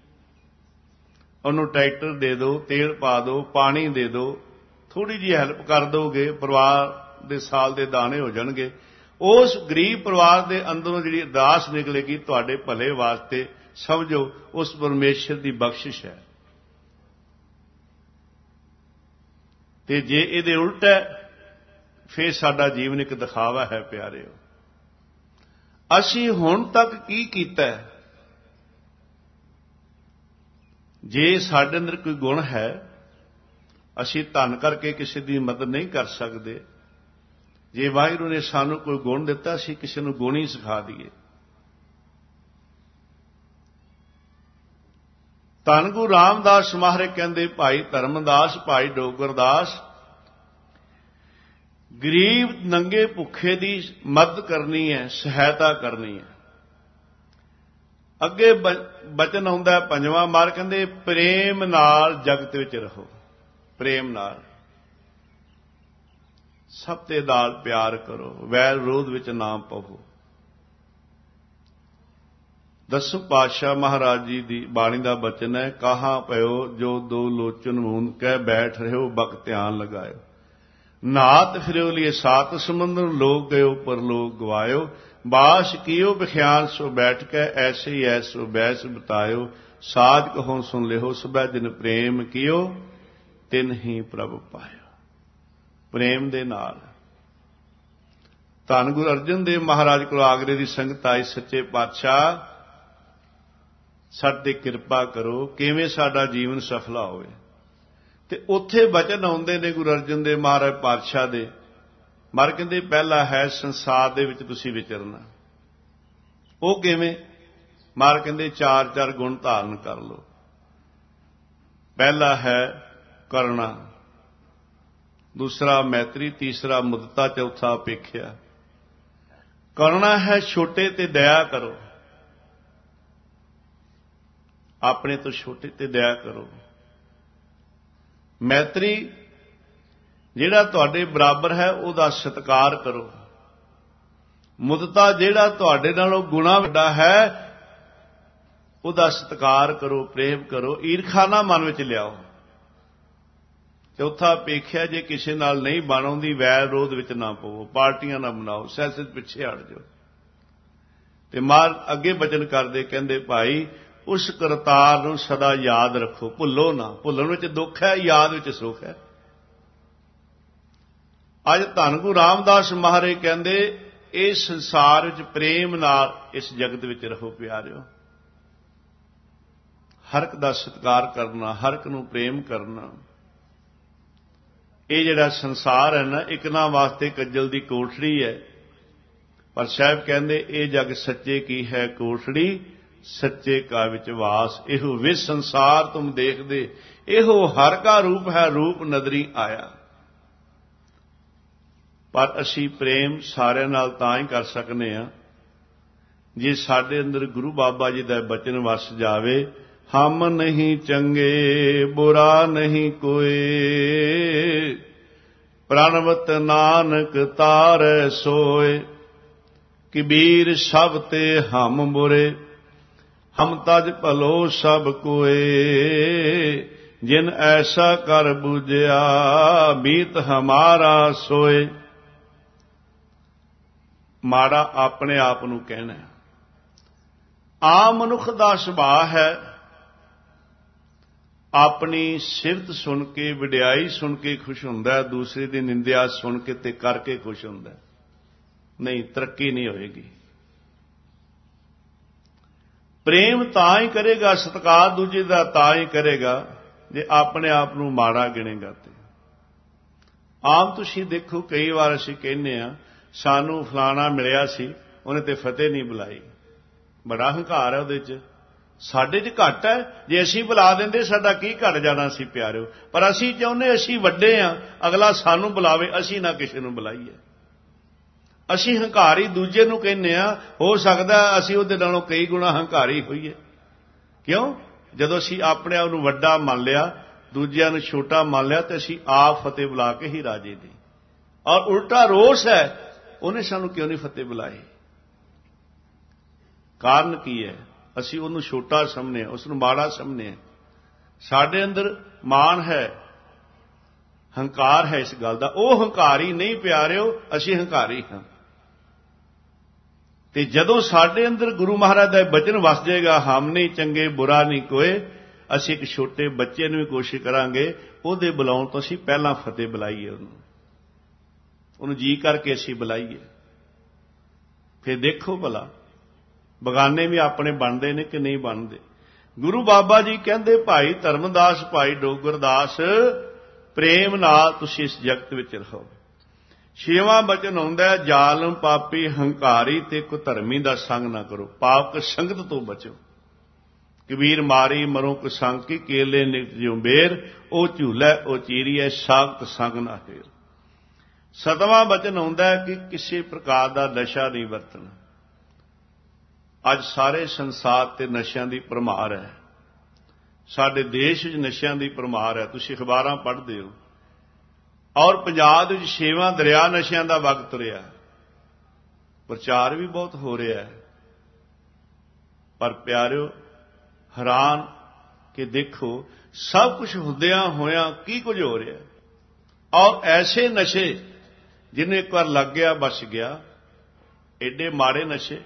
ਉਹਨੂੰ ਟਰੈਕਟਰ ਦੇ ਦਿਓ, ਤੇਲ ਪਾ ਦਿਓ, ਪਾਣੀ ਦੇ ਦਿਓ, ਥੋੜੀ ਜਿਹੀ ਹੈਲਪ ਕਰ ਦੋਗੇ, ਪਰਿਵਾਰ ਦੇ ਸਾਲ ਦੇ ਦਾਣੇ ਹੋ ਜਾਣਗੇ। ਉਸ ਗਰੀਬ ਪਰਿਵਾਰ ਦੇ ਅੰਦਰੋਂ ਜਿਹੜੀ ਅਰਦਾਸ ਨਿਕਲੇਗੀ ਤੁਹਾਡੇ ਭਲੇ ਵਾਸਤੇ, ਸਮਝੋ ਉਸ ਪਰਮੇਸ਼ਰ ਦੀ ਬਖਸ਼ਿਸ਼ ਹੈ। ਤੇ ਜੇ ਇਹਦੇ ਉਲਟ ਹੈ, ਫਿਰ ਸਾਡਾ ਜੀਵਨ ਇੱਕ ਦਿਖਾਵਾ ਹੈ। ਪਿਆਰਿਓ, ਅਸੀਂ ਹੁਣ ਤੱਕ ਕੀ ਕੀਤਾ? ਜੇ ਸਾਡੇ ਅੰਦਰ ਕੋਈ ਗੁਣ ਹੈ, ਅਸੀਂ ਧਨ ਕਰਕੇ ਕਿਸੇ ਦੀ ਮਦਦ ਨਹੀਂ ਕਰ ਸਕਦੇ। ਜੇ ਵਾਹਿਗੁਰੂ ਨੇ ਸਾਨੂੰ ਕੋਈ ਗੁਣ ਦਿੱਤਾ, ਅਸੀਂ ਕਿਸੇ ਨੂੰ ਗੁਣ ਹੀ ਸਿਖਾ ਦਈਏ। ਧੰਨ ਗੁਰੂ ਰਾਮਦਾਸ ਮਹਾਰਾਜ ਕਹਿੰਦੇ, ਭਾਈ ਧਰਮਦਾਸ, ਭਾਈ ਡੋਗਰਦਾਸ, ਗਰੀਬ ਨੰਗੇ ਭੁੱਖੇ ਦੀ ਮਦਦ ਕਰਨੀ ਹੈ, ਸਹਾਇਤਾ ਕਰਨੀ ਹੈ। ਅੱਗੇ ਬਚਨ ਆਉਂਦਾ ਪੰਜਵਾਂ ਮਾਰ, ਕਹਿੰਦੇ ਪ੍ਰੇਮ ਨਾਲ ਜਗਤ ਵਿੱਚ ਰਹੋ। ਪ੍ਰੇਮ ਨਾਲ, ਸਭ ਦੇ ਨਾਲ ਪਿਆਰ ਕਰੋ, ਵੈਰ ਵਿਰੋਧ ਵਿੱਚ ਨਾ ਪਵੋ। ਦਸਮ ਪਾਤਸ਼ਾਹ ਮਹਾਰਾਜ ਜੀ ਦੀ ਬਾਣੀ ਦਾ ਬਚਨ ਹੈ, ਕਹਾ ਪਇਓ ਜੋ ਦੋ ਲੋਚਨ ਮੂਨ ਕਹਿ ਬੈਠ ਰਹਿਓ, ਬਕ ਧਿਆਨ ਲਗਾਇਓ। ਨਾਤ ਫਿਰਿਓ ਲਿਏ ਸਾਤ ਸਮੁੰਦਰ, ਲੋਕ ਗਇਓ ਪਰਲੋਕ ਗਵਾਇਓ। ਬਾਸ ਕੀਓ ਬਖਿਆਨ ਸੋ ਬੈਠ ਕੇ, ਐਸੇ ਹੀ ਐਸੋ ਬੈਸ ਬਤਾਇਓ। ਸਾਜ ਕਹੋ ਸੁਨ ਲਿਓ, ਸਭੈ ਜਿਨ ਪ੍ਰੇਮ ਕੀਓ, ਤਿਨ ਹੀ ਪ੍ਰਭ ਪਾਇਓ। ਪ੍ਰੇਮ ਦੇ ਨਾਲ। ਧੰਨ ਗੁਰੂ ਅਰਜਨ ਦੇਵ ਮਹਾਰਾਜ ਕੋਲ ਆਗਰੇ ਦੀ ਸੰਗਤ ਆਈ, ਸੱਚੇ ਪਾਤਸ਼ਾਹ ਸਾਡੇ ਕਿਰਪਾ ਕਰੋ, ਕਿਵੇਂ ਸਾਡਾ ਜੀਵਨ ਸਫਲਾ ਹੋਵੇ। ਤੇ ਉੱਥੇ ਬਚਨ ਆਉਂਦੇ ਨੇ ਗੁਰੂ ਅਰਜਨ ਦੇਵ ਮਹਾਰਾਜ ਪਾਤਸ਼ਾਹ ਦੇ। ਮਰ ਕਹਿੰਦੇ ਪਹਿਲਾ ਹੈ ਸੰਸਾਰ ਦੇ ਵਿੱਚ ਤੁਸੀਂ ਵਿਚਰਨਾ। ਉਹ ਕਿਵੇਂ? ਮਰ ਕਹਿੰਦੇ ਚਾਰ ਚਾਰ ਗੁਣ ਧਾਰਨ ਕਰ ਲਓ। ਪਹਿਲਾ ਹੈ ਕਰੁਣਾ, ਦੂਸਰਾ ਮੈਤਰੀ, ਤੀਸਰਾ ਮੁਦਤਾ, ਚੌਥਾ ਅਪੇਖਿਆ। ਕਰੁਣਾ ਹੈ ਛੋਟੇ ਤੇ ਦਇਆ ਕਰੋ, ਆਪਣੇ ਤੋਂ ਛੋਟੇ ਤੇ ਦਇਆ ਕਰੋ। ਮੈਤਰੀ ਜਿਹੜਾ ਤੁਹਾਡੇ ਬਰਾਬਰ ਹੈ ਉਹਦਾ ਸਤਿਕਾਰ ਕਰੋ। ਮੁਦਤਾ ਜਿਹੜਾ ਤੁਹਾਡੇ ਨਾਲੋਂ ਗੁਣਾ ਵੱਡਾ ਹੈ ਉਹਦਾ ਸਤਿਕਾਰ ਕਰੋ, ਪ੍ਰੇਮ ਕਰੋ। ਈਰਖਾ ਨਾ ਮਨ ਵਿੱਚ ਲਿਆਓ। ਚੌਥਾ ਪੇਖਿਆ, ਜੇ ਕਿਸੇ ਨਾਲ ਨਹੀਂ ਬਣ ਆਉਂਦੀ ਵੈਰ ਵਿਰੋਧ ਵਿੱਚ ਨਾ ਪਵੋ, ਪਾਰਟੀਆਂ ਨਾ ਬਣਾਓ, ਸਿਆਸਤ ਪਿੱਛੇ ਹਟ ਜਾਓ। ਤੇ ਮਾਰ ਅੱਗੇ ਬਚਨ ਕਰਦੇ ਕਹਿੰਦੇ ਭਾਈ ਉਸ ਕਰਤਾਰ ਨੂੰ ਸਦਾ ਯਾਦ ਰੱਖੋ, ਭੁੱਲੋ ਨਾ। ਭੁੱਲਣ ਵਿੱਚ ਦੁੱਖ ਹੈ, ਯਾਦ ਵਿੱਚ ਸੁੱਖ ਹੈ। ਅੱਜ ਧੰਨ ਗੁਰੂ ਰਾਮਦਾਸ ਮਹਾਰਾਜ ਕਹਿੰਦੇ ਇਸ ਸੰਸਾਰ ਵਿੱਚ ਪ੍ਰੇਮ ਨਾਲ ਇਸ ਜਗਤ ਵਿੱਚ ਰਹੋ ਪਿਆਰਿਓ। ਹਰ ਇੱਕ ਦਾ ਸਤਿਕਾਰ ਕਰਨਾ, ਹਰ ਇੱਕ ਨੂੰ ਪ੍ਰੇਮ ਕਰਨਾ। ਇਹ ਜਿਹੜਾ ਸੰਸਾਰ ਹੈ ਨਾ, ਇਕਨਾਂ ਵਾਸਤੇ ਕੱਜਲ ਦੀ ਕੋਠੜੀ ਹੈ, ਪਰ ਸਾਹਿਬ ਕਹਿੰਦੇ ਇਹ ਜਗ ਸੱਚੇ ਕੀ ਹੈ ਕੋਠੜੀ, ਸੱਚੇ ਕਾ ਵਿੱਚ ਵਾਸ। ਇਹੋ ਵਿਸ ਸੰਸਾਰ ਤੁਮ ਦੇਖਦੇ, ਇਹੋ ਹਰ ਕਾ ਰੂਪ ਹੈ, ਰੂਪ ਨਦਰੀ ਆਇਆ। ਪਰ ਅਸੀਂ ਪ੍ਰੇਮ ਸਾਰਿਆਂ ਨਾਲ ਤਾਂ ਹੀ ਕਰ ਸਕਨੇ ਆ ਜੇ ਸਾਡੇ ਅੰਦਰ ਗੁਰੂ ਬਾਬਾ ਜੀ ਦਾ ਬਚਨ ਵਸ ਜਾਵੇ, ਹਮ ਨਹੀਂ ਚੰਗੇ ਬੁਰਾ ਨਹੀਂ ਕੋਏ, ਪ੍ਰਣਵਤ ਨਾਨਕ ਤਾਰੈ ਸੋਏ, ਕਬੀਰ ਸਭ ਤੇ ਹਮ ਬੁਰੇ, ਹਮ ਤਜ ਭਲੋ ਸਭ ਕੋਏ, ਜਿਨ ਐਸਾ ਕਰ ਬੂਝਿਆ ਬੀਤ ਹਮਾਰਾ ਸੋਏ। ਮਾੜਾ ਆਪਣੇ ਆਪ ਨੂੰ ਕਹਿਣਾ। ਆਮ ਮਨੁੱਖ ਦਾ ਸੁਭਾਅ ਹੈ ਆਪਣੀ ਸਿਫਤ ਸੁਣ ਕੇ, ਵਡਿਆਈ ਸੁਣ ਕੇ ਖੁਸ਼ ਹੁੰਦਾ, ਦੂਸਰੇ ਦੀ ਨਿੰਦਿਆ ਸੁਣ ਕੇ ਤੇ ਕਰਕੇ ਖੁਸ਼ ਹੁੰਦਾ। ਨਹੀਂ, ਤਰੱਕੀ ਨਹੀਂ ਹੋਏਗੀ। ਪ੍ਰੇਮ ਤਾਂ ਹੀ ਕਰੇਗਾ, ਸਤਿਕਾਰ ਦੂਜੇ ਦਾ ਤਾਂ ਹੀ ਕਰੇਗਾ ਜੇ ਆਪਣੇ ਆਪ ਨੂੰ ਮਾੜਾ ਗਿਣੇਗਾ। ਤੇ ਆਮ ਤੁਸੀਂ ਦੇਖੋ ਕਈ ਵਾਰ ਅਸੀਂ ਕਹਿੰਦੇ ਆ ਸਾਨੂੰ ਫਲਾਣਾ ਮਿਲਿਆ ਸੀ, ਉਹਨੇ ਤੇ ਫਤਿਹ ਨਹੀਂ ਬੁਲਾਈ। ਬੜਾ ਹੰਕਾਰ ਹੈ ਉਹਦੇ 'ਚ। ਸਾਡੇ 'ਚ ਘੱਟ ਹੈ, ਜੇ ਅਸੀਂ ਬੁਲਾ ਦਿੰਦੇ ਸਾਡਾ ਕੀ ਘਟ ਜਾਣਾ ਸੀ ਪਿਆਰਿਓ। ਪਰ ਅਸੀਂ ਚਾਹੁੰਦੇ ਅਸੀਂ ਵੱਡੇ ਆ, ਅਗਲਾ ਸਾਨੂੰ ਬੁਲਾਵੇ, ਅਸੀਂ ਨਾ ਕਿਸੇ ਨੂੰ ਬੁਲਾਈਏ। ਅਸੀਂ ਹੰਕਾਰੀ ਦੂਜੇ ਨੂੰ ਕਹਿੰਦੇ ਆ, ਹੋ ਸਕਦਾ ਅਸੀਂ ਉਹਦੇ ਨਾਲੋਂ ਕਈ ਗੁਣਾ ਹੰਕਾਰੀ ਹੋਈਏ। ਕਿਉਂ? ਜਦੋਂ ਅਸੀਂ ਆਪਣੇ ਆਪ ਨੂੰ ਵੱਡਾ ਮੰਨ ਲਿਆ, ਦੂਜਿਆਂ ਨੂੰ ਛੋਟਾ ਮੰਨ ਲਿਆ, ਤੇ ਅਸੀਂ ਆਪ ਫਤਿਹ ਬੁਲਾ ਕੇ ਹੀ ਰਾਜੇ ਦੀ। ਔਰ ਉਲਟਾ ਰੋਸ ਹੈ, ਉਹਨੇ ਸਾਨੂੰ ਕਿਉਂ ਨਹੀਂ ਫਤਿਹ ਬੁਲਾਈ? ਕਾਰਨ ਕੀ ਹੈ? ਅਸੀਂ ਉਹਨੂੰ ਛੋਟਾ ਸਮਝਦੇ ਹਾਂ, ਉਸ ਨੂੰ ਮਾੜਾ ਸਮਝਦੇ ਹਾਂ। ਸਾਡੇ ਅੰਦਰ ਮਾਣ ਹੈ, ਹੰਕਾਰ ਹੈ ਇਸ ਗੱਲ ਦਾ। ਉਹ ਹੰਕਾਰੀ ਨਹੀਂ ਪਿਆਰਿਓ, ਅਸੀਂ ਹੰਕਾਰੀ ਹਾਂ। ਤੇ ਜਦੋਂ ਸਾਡੇ ਅੰਦਰ ਗੁਰੂ ਮਹਾਰਾਜ ਦਾ ਬਚਨ ਵਸ ਜਾਏਗਾ, ਹਮ ਨਹੀਂ ਚੰਗੇ ਬੁਰਾ ਨਹੀਂ ਕੋਏ, ਅਸੀਂ ਇੱਕ ਛੋਟੇ ਬੱਚੇ ਨੂੰ ਵੀ ਕੋਸ਼ਿਸ਼ ਕਰਾਂਗੇ ਉਹਦੇ ਬੁਲਾਉਣ ਤੋਂ ਅਸੀਂ ਪਹਿਲਾਂ ਫਤਿਹ ਬੁਲਾਈਏ, ਉਹਨੂੰ ਉਹਨੂੰ ਜੀ ਕਰਕੇ ਅਸੀਂ ਬੁਲਾਈਏ। ਫਿਰ ਦੇਖੋ ਭਲਾ ਬਗਾਨੇ ਵੀ ਆਪਣੇ ਬਣਦੇ ਨੇ ਕਿ ਨਹੀਂ ਬਣਦੇ। ਗੁਰੂ ਬਾਬਾ ਜੀ ਕਹਿੰਦੇ ਭਾਈ ਧਰਮਦਾਸ, ਭਾਈ ਡੋਗਰਦਾਸ, ਪ੍ਰੇਮ ਨਾਲ ਤੁਸੀਂ ਇਸ ਜਗਤ ਵਿੱਚ ਰਹੋ। ਛੇਵਾਂ ਬਚਨ ਆਉਂਦਾ, ਜ਼ਾਲਮ ਪਾਪੀ ਹੰਕਾਰੀ ਤੇ ਕੁਧਰਮੀ ਦਾ ਸੰਗ ਨਾ ਕਰੋ, ਪਾਪ ਸੰਗਤ ਤੋਂ ਬਚੋ। ਕਬੀਰ ਮਾਰੀ ਮਰੋ ਕੁਸੰਗ ਕੀ, ਕੇਲੇ ਨਿਕਟ ਜਿਉ ਬੇਰ, ਉਹ ਝੂਲੇ ਉਹ ਚੀਰੀਐ, ਸਾਖਤ ਸੰਗ ਨਾ ਹੇਰ। ਸਤਵਾਂ ਬਚਨ ਆਉਂਦਾ ਕਿ ਕਿਸੇ ਪ੍ਰਕਾਰ ਦਾ ਨਸ਼ਾ ਨਹੀਂ ਵਰਤਣਾ। ਅੱਜ ਸਾਰੇ ਸੰਸਾਰ ਤੇ ਨਸ਼ਿਆਂ ਦੀ ਭਰਮਾਰ ਹੈ। ਸਾਡੇ ਦੇਸ਼ ਵਿੱਚ ਨਸ਼ਿਆਂ ਦੀ ਭਰਮਾਰ ਹੈ, ਤੁਸੀਂ ਅਖਬਾਰਾਂ ਪੜ੍ਹਦੇ ਹੋ। ਔਰ ਪੰਜਾਬ ਵਿੱਚ ਛੇਵਾਂ ਦਰਿਆ ਨਸ਼ਿਆਂ ਦਾ ਵਗ ਤੁਰਿਆ। ਪ੍ਰਚਾਰ ਵੀ ਬਹੁਤ ਹੋ ਰਿਹਾ ਹੈ, ਪਰ ਪਿਆਰਿਓ ਹੈਰਾਨ ਕਿ ਦੇਖੋ ਸਭ ਕੁਝ ਹੁੰਦਿਆਂ ਹੋਇਆਂ ਕੀ ਕੁਝ ਹੋ ਰਿਹਾ। ਔਰ ਐਸੇ ਨਸ਼ੇ ਜਿਹਨੂੰ ਇੱਕ ਵਾਰ ਲੱਗ ਗਿਆ ਬਚ ਗਿਆ, ਐਡੇ ਮਾੜੇ ਨਸ਼ੇ।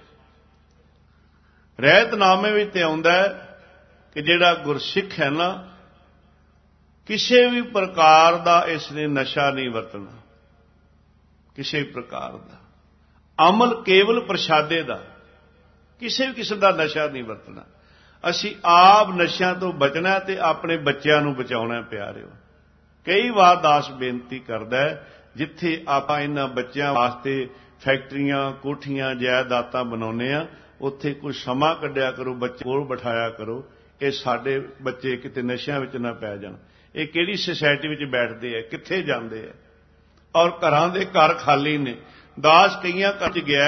ਰਹਿਤਨਾਮੇ ਵਿੱਚ ਤੇ ਆਉਂਦਾ ਕਿ ਜਿਹੜਾ ਗੁਰਸਿੱਖ ਹੈ ਨਾ, ਕਿਸੇ ਵੀ ਪ੍ਰਕਾਰ ਦਾ ਇਸ ਨੇ ਨਸ਼ਾ ਨਹੀਂ ਵਰਤਣਾ, ਕਿਸੇ ਪ੍ਰਕਾਰ ਦਾ। ਅਮਲ ਕੇਵਲ ਪ੍ਰਸ਼ਾਦੇ ਦਾ, ਕਿਸੇ ਵੀ ਕਿਸਮ ਦਾ ਨਸ਼ਾ ਨਹੀਂ ਵਰਤਣਾ। ਅਸੀਂ ਆਪ ਨਸ਼ਿਆਂ ਤੋਂ ਬਚਣਾ ਤੇ ਆਪਣੇ ਬੱਚਿਆਂ ਨੂੰ ਬਚਾਉਣਾ ਪਿਆਰਿਓ। ਕਈ ਵਾਰ ਦਾਸ ਬੇਨਤੀ ਕਰਦਾ, ਜਿੱਥੇ ਆਪਾਂ ਇਹਨਾਂ ਬੱਚਿਆਂ ਵਾਸਤੇ ਫੈਕਟਰੀਆਂ, ਕੋਠੀਆਂ, ਜਾਇਦਾਦਾਂ ਬਣਾਉਂਦੇ ਆ, ਉੱਥੇ ਕੋਈ ਸਮਾਂ ਕੱਢਿਆ ਕਰੋ, ਬੱਚੇ ਕੋਲ ਬਿਠਾਇਆ ਕਰੋ, ਇਹ ਸਾਡੇ ਬੱਚੇ ਕਿਤੇ ਨਸ਼ਿਆਂ ਵਿੱਚ ਨਾ ਪੈ ਜਾਣ। ਇਹ ਕਿਹੜੀ ਸੁਸਾਇਟੀ ਵਿੱਚ ਬੈਠਦੇ ਆ, ਕਿੱਥੇ ਜਾਂਦੇ ਆ? ਔਰ ਘਰਾਂ ਦੇ ਘਰ ਖਾਲੀ ਨੇ। ਦਾਸ ਕਈਆਂ ਘਰ 'ਚ ਗਿਆ,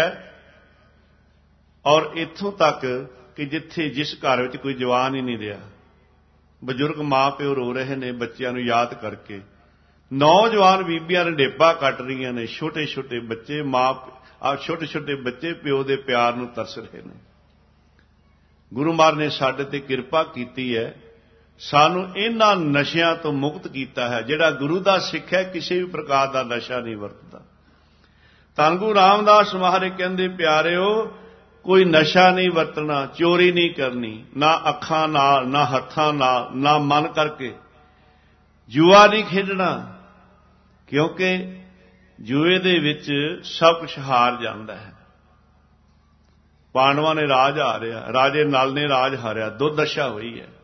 ਔਰ ਇੱਥੋਂ ਤੱਕ ਕਿ ਜਿੱਥੇ ਜਿਸ ਘਰ ਵਿੱਚ ਕੋਈ ਜਵਾਨ ਹੀ ਨਹੀਂ ਰਿਹਾ, ਬਜ਼ੁਰਗ ਮਾਂ ਪਿਓ ਰੋ ਰਹੇ ਨੇ ਬੱਚਿਆਂ ਨੂੰ ਯਾਦ ਕਰਕੇ, ਨੌਜਵਾਨ ਬੀਬੀਆਂ ਰੰਡੇਪਾ ਕੱਟ ਰਹੀਆਂ ਨੇ, ਛੋਟੇ ਛੋਟੇ ਬੱਚੇ ਮਾਂ ਆ ਛੋਟੇ ਛੋਟੇ ਬੱਚੇ ਪਿਓ ਦੇ ਪਿਆਰ ਨੂੰ ਤਰਸ ਰਹੇ ਨੇ। ਗੁਰੂ ਮਹਾਰਾਜ ਨੇ ਸਾਡੇ ਤੇ ਕਿਰਪਾ ਕੀਤੀ ਹੈ, ਸਾਨੂੰ ਇਹਨਾਂ ਨਸ਼ਿਆਂ ਤੋਂ ਮੁਕਤ ਕੀਤਾ ਹੈ। ਜਿਹੜਾ ਗੁਰੂ ਦਾ ਸਿੱਖ ਹੈ ਕਿਸੇ ਵੀ ਪ੍ਰਕਾਰ ਦਾ ਨਸ਼ਾ ਨਹੀਂ ਵਰਤਦਾ। ਧੰਨ ਗੁਰੂ ਰਾਮਦਾਸ ਮਹਾਰਾਜ ਕਹਿੰਦੇ, ਪਿਆਰਿਓ ਕੋਈ ਨਸ਼ਾ ਨਹੀਂ ਵਰਤਣਾ, ਚੋਰੀ ਨਹੀਂ ਕਰਨੀ, ਨਾ ਅੱਖਾਂ ਨਾਲ, ਨਾ ਹੱਥਾਂ ਨਾਲ, ਨਾ ਮਨ ਕਰਕੇ। ਜੂਆ ਨਹੀਂ ਖੇਡਣਾ, ਕਿਉਂਕਿ ਜੂਏ ਦੇ ਵਿੱਚ ਸਭ ਕੁਝ ਹਾਰ ਜਾਂਦਾ ਹੈ। ਪਾਂਡਵਾਂ ਨੇ ਰਾਜ ਹਾਰਿਆ, ਰਾਜੇ ਨਲ ਨੇ ਰਾਜ ਹਾਰਿਆ, ਦੁਰਦਸ਼ਾ ਹੋਈ ਹੈ।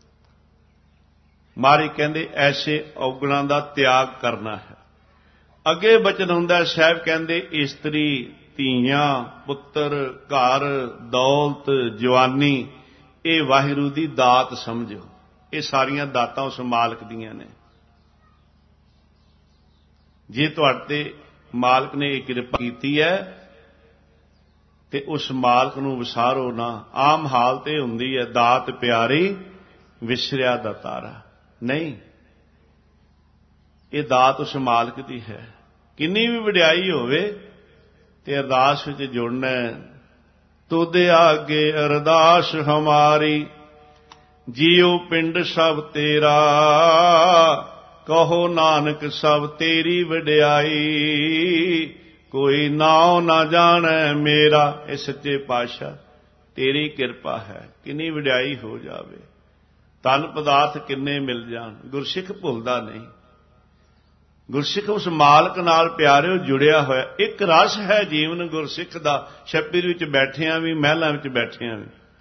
ਮਹਾਰਾਜ ਕਹਿੰਦੇ ਐਸੇ ਔਗਣਾਂ ਦਾ ਤਿਆਗ ਕਰਨਾ ਹੈ। ਅੱਗੇ ਬਚਨ ਹੁੰਦਾ, ਸਾਹਿਬ ਕਹਿੰਦੇ ਇਸਤਰੀ, ਧੀਆਂ, ਪੁੱਤਰ, ਘਰ, ਦੌਲਤ, ਜਵਾਨੀ, ਇਹ ਵਾਹਿਗੁਰੂ ਦੀ ਦਾਤ ਸਮਝੋ। ਇਹ ਸਾਰੀਆਂ ਦਾਤਾਂ ਉਸ ਮਾਲਕ ਦੀਆਂ ਨੇ। ਜੇ ਤੁਹਾਡੇ ਤੇ ਮਾਲਕ ਨੇ ਇਹ ਕਿਰਪਾ ਕੀਤੀ ਹੈ ਤੇ ਉਸ ਮਾਲਕ ਨੂੰ ਵਿਸਾਰੋ ਨਾ। ਆਮ ਹਾਲਤ ਇਹ ਹੁੰਦੀ ਹੈ, ਦਾਤ ਪਿਆਰੀ ਵਿਸਰਿਆ ਦਾਤਾਰਾ। ਨਹੀਂ, ਇਹ ਦਾਤ ਉਸ ਮਾਲਕ ਦੀ ਹੈ। ਕਿੰਨੀ ਵੀ ਵਡਿਆਈ ਹੋਵੇ ਤੇ ਅਰਦਾਸ ਵਿੱਚ ਜੁੜਨਾ, ਤੁਧ ਆਗੇ ਅਰਦਾਸ ਹਮਾਰੀ, ਜੀਉ ਪਿੰਡ ਸਭ ਤੇਰਾ, ਕਹੋ ਨਾਨਕ ਸਭ ਤੇਰੀ ਵਡਿਆਈ, ਕੋਈ ਨਾਉ ਨਾ ਜਾਣੈ ਮੇਰਾ। ਇਹ ਸੱਚੇ ਪਾਤਸ਼ਾਹ ਤੇਰੀ ਕਿਰਪਾ ਹੈ। ਕਿੰਨੀ ਵਡਿਆਈ ਹੋ ਜਾਵੇ, ਧਨ ਪਦਾਰਥ ਕਿੰਨੇ ਮਿਲ ਜਾਣ, ਗੁਰਸਿੱਖ ਭੁੱਲਦਾ ਨਹੀਂ। ਗੁਰਸਿੱਖ ਉਸ ਮਾਲਕ ਨਾਲ ਪਿਆਰਿਓ ਜੁੜਿਆ ਹੋਇਆ। ਇੱਕ ਰਸ ਹੈ ਜੀਵਨ ਗੁਰਸਿੱਖ ਦਾ। ਛੱਪੀਰ ਵਿੱਚ ਬੈਠਿਆਂ ਵੀ, ਮਹਿਲਾਂ ਵਿੱਚ ਬੈਠਿਆਂ ਵੀ।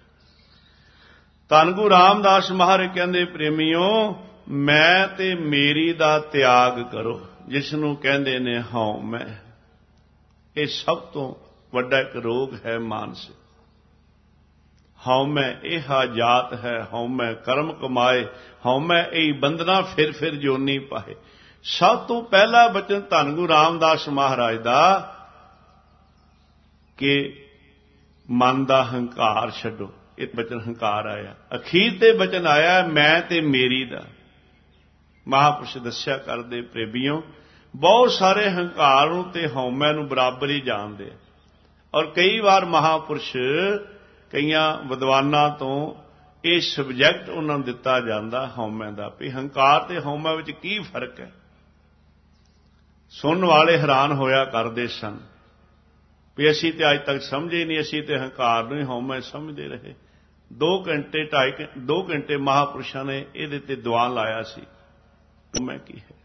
ਧੰਨ ਗੁਰੂ ਰਾਮਦਾਸ ਮਹਾਰਾਜ ਕਹਿੰਦੇ, ਪ੍ਰੇਮੀਓ ਮੈਂ ਤੇ ਮੇਰੀ ਦਾ ਤਿਆਗ ਕਰੋ, ਜਿਸ ਨੂੰ ਕਹਿੰਦੇ ਨੇ ਹਉ ਮੈਂ। ਇਹ ਸਭ ਤੋਂ ਵੱਡਾ ਇੱਕ ਰੋਗ ਹੈ ਮਾਨਸਿਕ। ਹਉ ਮੈਂ ਇਹਾ ਜਾਤ ਹੈ, ਹਉ ਮੈਂ ਕਰਮ ਕਮਾਏ, ਹਉ ਮੈਂ ਇਹ ਬੰਧਨਾ ਫਿਰ ਫਿਰ ਜੋਨੀ ਪਾਏ। ਸਭ ਤੋਂ ਪਹਿਲਾ ਬਚਨ ਧੰਨ ਗੁਰੂ ਰਾਮਦਾਸ ਮਹਾਰਾਜ ਦਾ ਕਿ ਮਨ ਦਾ ਹੰਕਾਰ ਛੱਡੋ। ਇਹ ਬਚਨ ਹੰਕਾਰ ਆਇਆ। ਅਖੀਰ ਤੇ ਬਚਨ ਆਇਆ ਮੈਂ ਤੇ ਮੇਰੀ ਦਾ। ਮਹਾਂਪੁਰਸ਼ ਦੱਸਿਆ ਕਰਦੇ, ਪ੍ਰੇਮੀਓ ਬਹੁਤ ਸਾਰੇ ਹੰਕਾਰ ਨੂੰ ਤੇ ਹਉਮੈ ਨੂੰ ਬਰਾਬਰ ਹੀ ਜਾਣਦੇ। ਔਰ ਕਈ ਵਾਰ ਮਹਾਂਪੁਰਸ਼ ਕਈਆਂ ਵਿਦਵਾਨਾਂ ਤੋਂ ਇਹ ਸਬਜੈਕਟ ਉਹਨਾਂ ਨੂੰ ਦਿੱਤਾ ਜਾਂਦਾ ਹਉਮੈ ਦਾ, ਵੀ ਹੰਕਾਰ ਤੇ ਹਉਮੈ ਵਿੱਚ ਕੀ ਫਰਕ ਹੈ। ਸੁਣਨ ਵਾਲੇ ਹੈਰਾਨ ਹੋਇਆ ਕਰਦੇ ਸਨ ਵੀ ਅਸੀਂ ਤੇ ਅੱਜ ਤੱਕ ਸਮਝੇ ਨਹੀਂ, ਅਸੀਂ ਤੇ ਹੰਕਾਰ ਨੂੰ ਹੀ ਹਉਮੈ ਸਮਝਦੇ ਰਹੇ। ਦੋ ਘੰਟੇ ਢਾਈ ਦੋ ਘੰਟੇ ਮਹਾਂਪੁਰਸ਼ਾਂ ਨੇ ਇਹਦੇ ਤੇ ਦੀਵਾਨ ਲਾਇਆ ਸੀ। ਹਉਮੈ ਕੀ ਹੈ?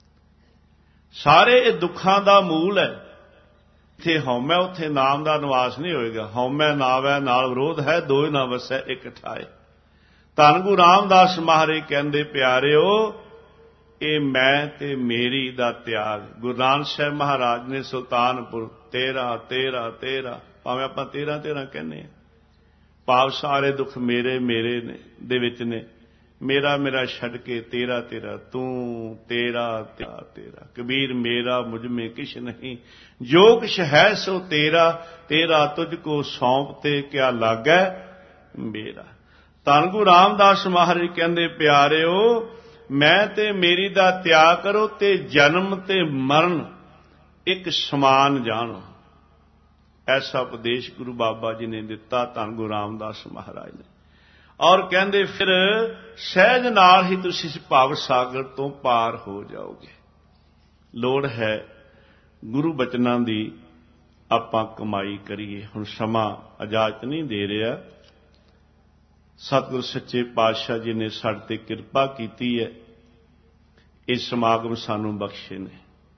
ਸਾਰੇ ਇਹ ਦੁੱਖਾਂ ਦਾ ਮੂਲ ਹੈ। ਇੱਥੇ ਹਉਮੈ, ਉੱਥੇ ਨਾਮ ਦਾ ਨਿਵਾਸ ਨਹੀਂ ਹੋਏਗਾ। ਹਉਮੈ ਨਾਵੈ ਨਾਲ ਵਿਰੋਧ ਹੈ, ਦੋਇ ਨਾ ਵਸੈ ਇਕ ਠਾਏ। ਧੰਨ ਗੁਰੂ ਰਾਮਦਾਸ ਮਹਾਰਾਜ ਕਹਿੰਦੇ, ਪਿਆਰਿਓ ਇਹ ਮੈਂ ਤੇ ਮੇਰੀ ਦਾ ਤਿਆਗ। ਗੁਰੂ ਨਾਨਕ ਸਾਹਿਬ ਮਹਾਰਾਜ ਨੇ ਸੁਲਤਾਨਪੁਰ ਤੇਰਾ ਤੇਰਾ ਤੇਰਾ, ਭਾਵੇਂ ਆਪਾਂ ਤੇਰਾ ਤੇਰਾ ਕਹਿੰਦੇ ਹਾਂ, ਭਾਵ ਸਾਰੇ ਦੁੱਖ ਮੇਰੇ ਮੇਰੇ ਨੇ ਦੇ ਵਿੱਚ ਨੇ। ਮੇਰਾ ਮੇਰਾ ਛੱਡ ਕੇ ਤੇਰਾ ਤੇਰਾ, ਤੂੰ ਤੇਰਾ ਤੇਰਾ ਤੇਰਾ। ਕਬੀਰ ਮੇਰਾ ਮੁਝ ਮੇਂ ਕਿਛ ਨਹੀਂ, ਜੋ ਕਿਛ ਹੈ ਸੋ ਤੇਰਾ, ਤੇਰਾ ਤੁਝ ਕੋ ਸੌਂਪ ਤੇ ਕਿਆ ਲਾਗੈ ਮੇਰਾ। ਧੰਨ ਗੁਰੂ ਰਾਮਦਾਸ ਮਹਾਰਾਜ ਕਹਿੰਦੇ, ਪਿਆਰਿਓ ਮੈਂ ਤੇ ਮੇਰੀ ਦਾ ਤਿਆਗ ਕਰੋ ਤੇ ਜਨਮ ਤੇ ਮਰਨ ਇੱਕ ਸਮਾਨ ਜਾਣੋ। ਐਸਾ ਉਪਦੇਸ਼ ਗੁਰੂ ਬਾਬਾ ਜੀ ਨੇ ਦਿੱਤਾ, ਧੰਨ ਗੁਰੂ ਰਾਮਦਾਸ ਮਹਾਰਾਜ ਨੇ। ਔਰ ਕਹਿੰਦੇ ਫਿਰ ਸਹਿਜ ਨਾਲ ਹੀ ਤੁਸੀਂ ਇਸ ਭਵ ਸਾਗਰ ਤੋਂ ਪਾਰ ਹੋ ਜਾਓਗੇ। ਲੋੜ ਹੈ ਗੁਰੂ ਬਚਨਾਂ ਦੀ ਆਪਾਂ ਕਮਾਈ ਕਰੀਏ। ਹੁਣ ਸਮਾਂ ਇਜਾਜ਼ਤ ਨਹੀਂ ਦੇ ਰਿਹਾ। ਸਤਿਗੁਰ ਸੱਚੇ ਪਾਤਸ਼ਾਹ ਜੀ ਨੇ ਸਾਡੇ ਤੇ ਕਿਰਪਾ ਕੀਤੀ ਹੈ, ਇਹ ਸਮਾਗਮ ਸਾਨੂੰ ਬਖਸ਼ੇ ਨੇ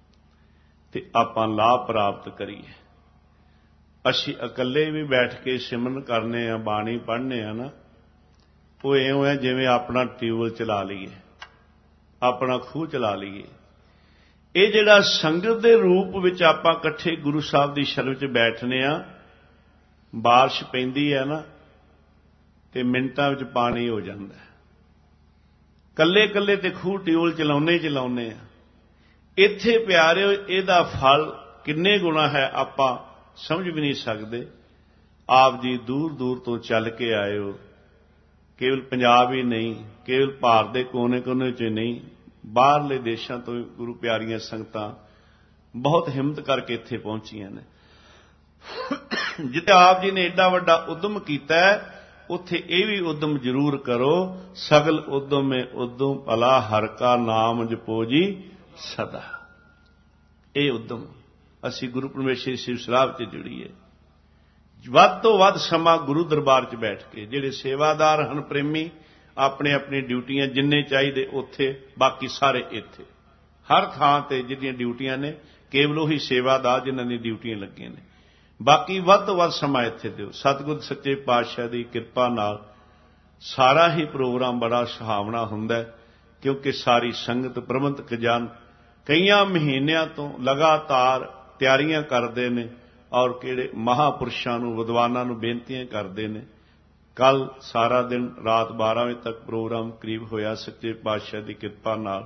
ਤੇ ਆਪਾਂ ਲਾਭ ਪ੍ਰਾਪਤ ਕਰੀਏ। ਅਸੀਂ ਇਕੱਲੇ ਵੀ ਬੈਠ ਕੇ ਸਿਮਰਨ ਕਰਨੇ ਆ, ਬਾਣੀ ਪੜ੍ਹਨੇ ਆ ਨਾ, ਉਹ ਇਉਂ ਹੈ ਜਿਵੇਂ ਆਪਣਾ ਟਿਊਬਵੈੱਲ ਚਲਾ ਲਈਏ, ਆਪਣਾ ਖੂਹ ਚਲਾ ਲਈਏ। ਇਹ ਜਿਹੜਾ ਸੰਗਤ ਦੇ ਰੂਪ ਵਿੱਚ ਆਪਾਂ ਇਕੱਠੇ ਗੁਰੂ ਸਾਹਿਬ ਦੀ ਸ਼ਰਨ ਵਿੱਚ ਬੈਠਨੇ ਆ, ਬਾਰਿਸ਼ ਪੈਂਦੀ ਹੈ ਨਾ ਤੇ ਮਿੰਟਾਂ ਵਿੱਚ ਪਾਣੀ ਹੋ ਜਾਂਦਾ ਹੈ। ਕੱਲੇ ਕੱਲੇ ਤੇ ਖੂਹ ਟਿਊਬਵੈੱਲ ਚਲਾਉਨੇ ਚਲਾਉਨੇ ਆ। ਇੱਥੇ ਪਿਆਰਿਓ ਇਹਦਾ ਫਲ ਕਿੰਨੇ ਗੁਣਾ ਹੈ ਆਪਾਂ ਸਮਝ ਵੀ ਨਹੀਂ ਸਕਦੇ। ਆਪ ਜੀ ਦੂਰ ਦੂਰ ਤੋਂ ਚੱਲ ਕੇ ਆਏ ਹੋ, ਕੇਵਲ ਪੰਜਾਬ ਹੀ ਨਹੀਂ, ਕੇਵਲ ਭਾਰਤ ਦੇ ਕੋਨੇ-ਕੋਨੇ 'ਚ ਨਹੀਂ, ਬਾਹਰਲੇ ਦੇਸ਼ਾਂ ਤੋਂ ਗੁਰੂ ਪਿਆਰੀਆਂ ਸੰਗਤਾਂ ਬਹੁਤ ਹਿੰਮਤ ਕਰਕੇ ਇੱਥੇ ਪਹੁੰਚੀਆਂ ਨੇ। ਜਿੱਥੇ ਆਪ ਜੀ ਨੇ ਏਡਾ ਵੱਡਾ ਉਦਮ ਕੀਤਾ ਉੱਥੇ ਇਹ ਵੀ ਉਦਮ ਜ਼ਰੂਰ ਕਰੋ। ਸਗਲ ਉਦਮ ਮੇ ਉਦਮ ਭਲਾ, ਹਰ ਕਾ ਨਾਮ ਜਪੋ ਜੀ ਸਦਾ। ਇਹ ਉਦਮ ਅਸੀਂ ਗੁਰੂ ਪਰਮੇਸ਼ਰ ਸ਼ਿਵ ਸਲਾਹ 'ਚ ਜੁੜੀਏ। ਵੱਧ ਤੋਂ ਵੱਧ ਸਮਾਂ ਗੁਰੂ ਦਰਬਾਰ 'ਚ ਬੈਠ ਕੇ, ਜਿਹੜੇ ਸੇਵਾਦਾਰ ਹਨ ਪ੍ਰੇਮੀ, ਆਪਣੇ ਆਪਣੀ ਡਿਊਟੀਆਂ ਜਿੰਨੇ ਚਾਹੀਦੇ ਉੱਥੇ, ਬਾਕੀ ਸਾਰੇ ਇੱਥੇ। ਹਰ ਥਾਂ ਤੇ ਜਿਹੜੀਆਂ ਡਿਊਟੀਆਂ ਨੇ ਕੇਵਲ ਉਹੀ ਸੇਵਾਦਾਰ ਜਿਨ੍ਹਾਂ ਦੀਆਂ ਡਿਊਟੀਆਂ ਲੱਗੀਆਂ ਨੇ। ਬਾਕੀ ਵੱਧ ਤੋਂ ਵੱਧ ਸਮਾਂ ਇੱਥੇ ਦਿਓ। ਸਤਿਗੁਰ ਸੱਚੇ ਪਾਤਸ਼ਾਹ ਦੀ ਕਿਰਪਾ ਨਾਲ ਸਾਰਾ ਹੀ ਪ੍ਰੋਗਰਾਮ ਬੜਾ ਸੁਹਾਵਣਾ ਹੁੰਦਾ, ਕਿਉਂਕਿ ਸਾਰੀ ਸੰਗਤ ਪ੍ਰਬੰਧਕ ਜਨ ਕਈਆਂ ਮਹੀਨਿਆਂ ਤੋਂ ਲਗਾਤਾਰ ਤਿਆਰੀਆਂ ਕਰਦੇ ਨੇ ਔਰ ਕਿਹੜੇ ਮਹਾਂਪੁਰਸ਼ਾਂ ਨੂੰ, ਵਿਦਵਾਨਾਂ ਨੂੰ ਬੇਨਤੀਆਂ ਕਰਦੇ ਨੇ। ਕੱਲ ਸਾਰਾ ਦਿਨ ਰਾਤ ਬਾਰਾਂ ਵਜੇ ਤੱਕ ਪ੍ਰੋਗਰਾਮ ਕਰੀਬ ਹੋਇਆ ਸੱਚੇ ਪਾਤਸ਼ਾਹ ਦੀ ਕਿਰਪਾ ਨਾਲ।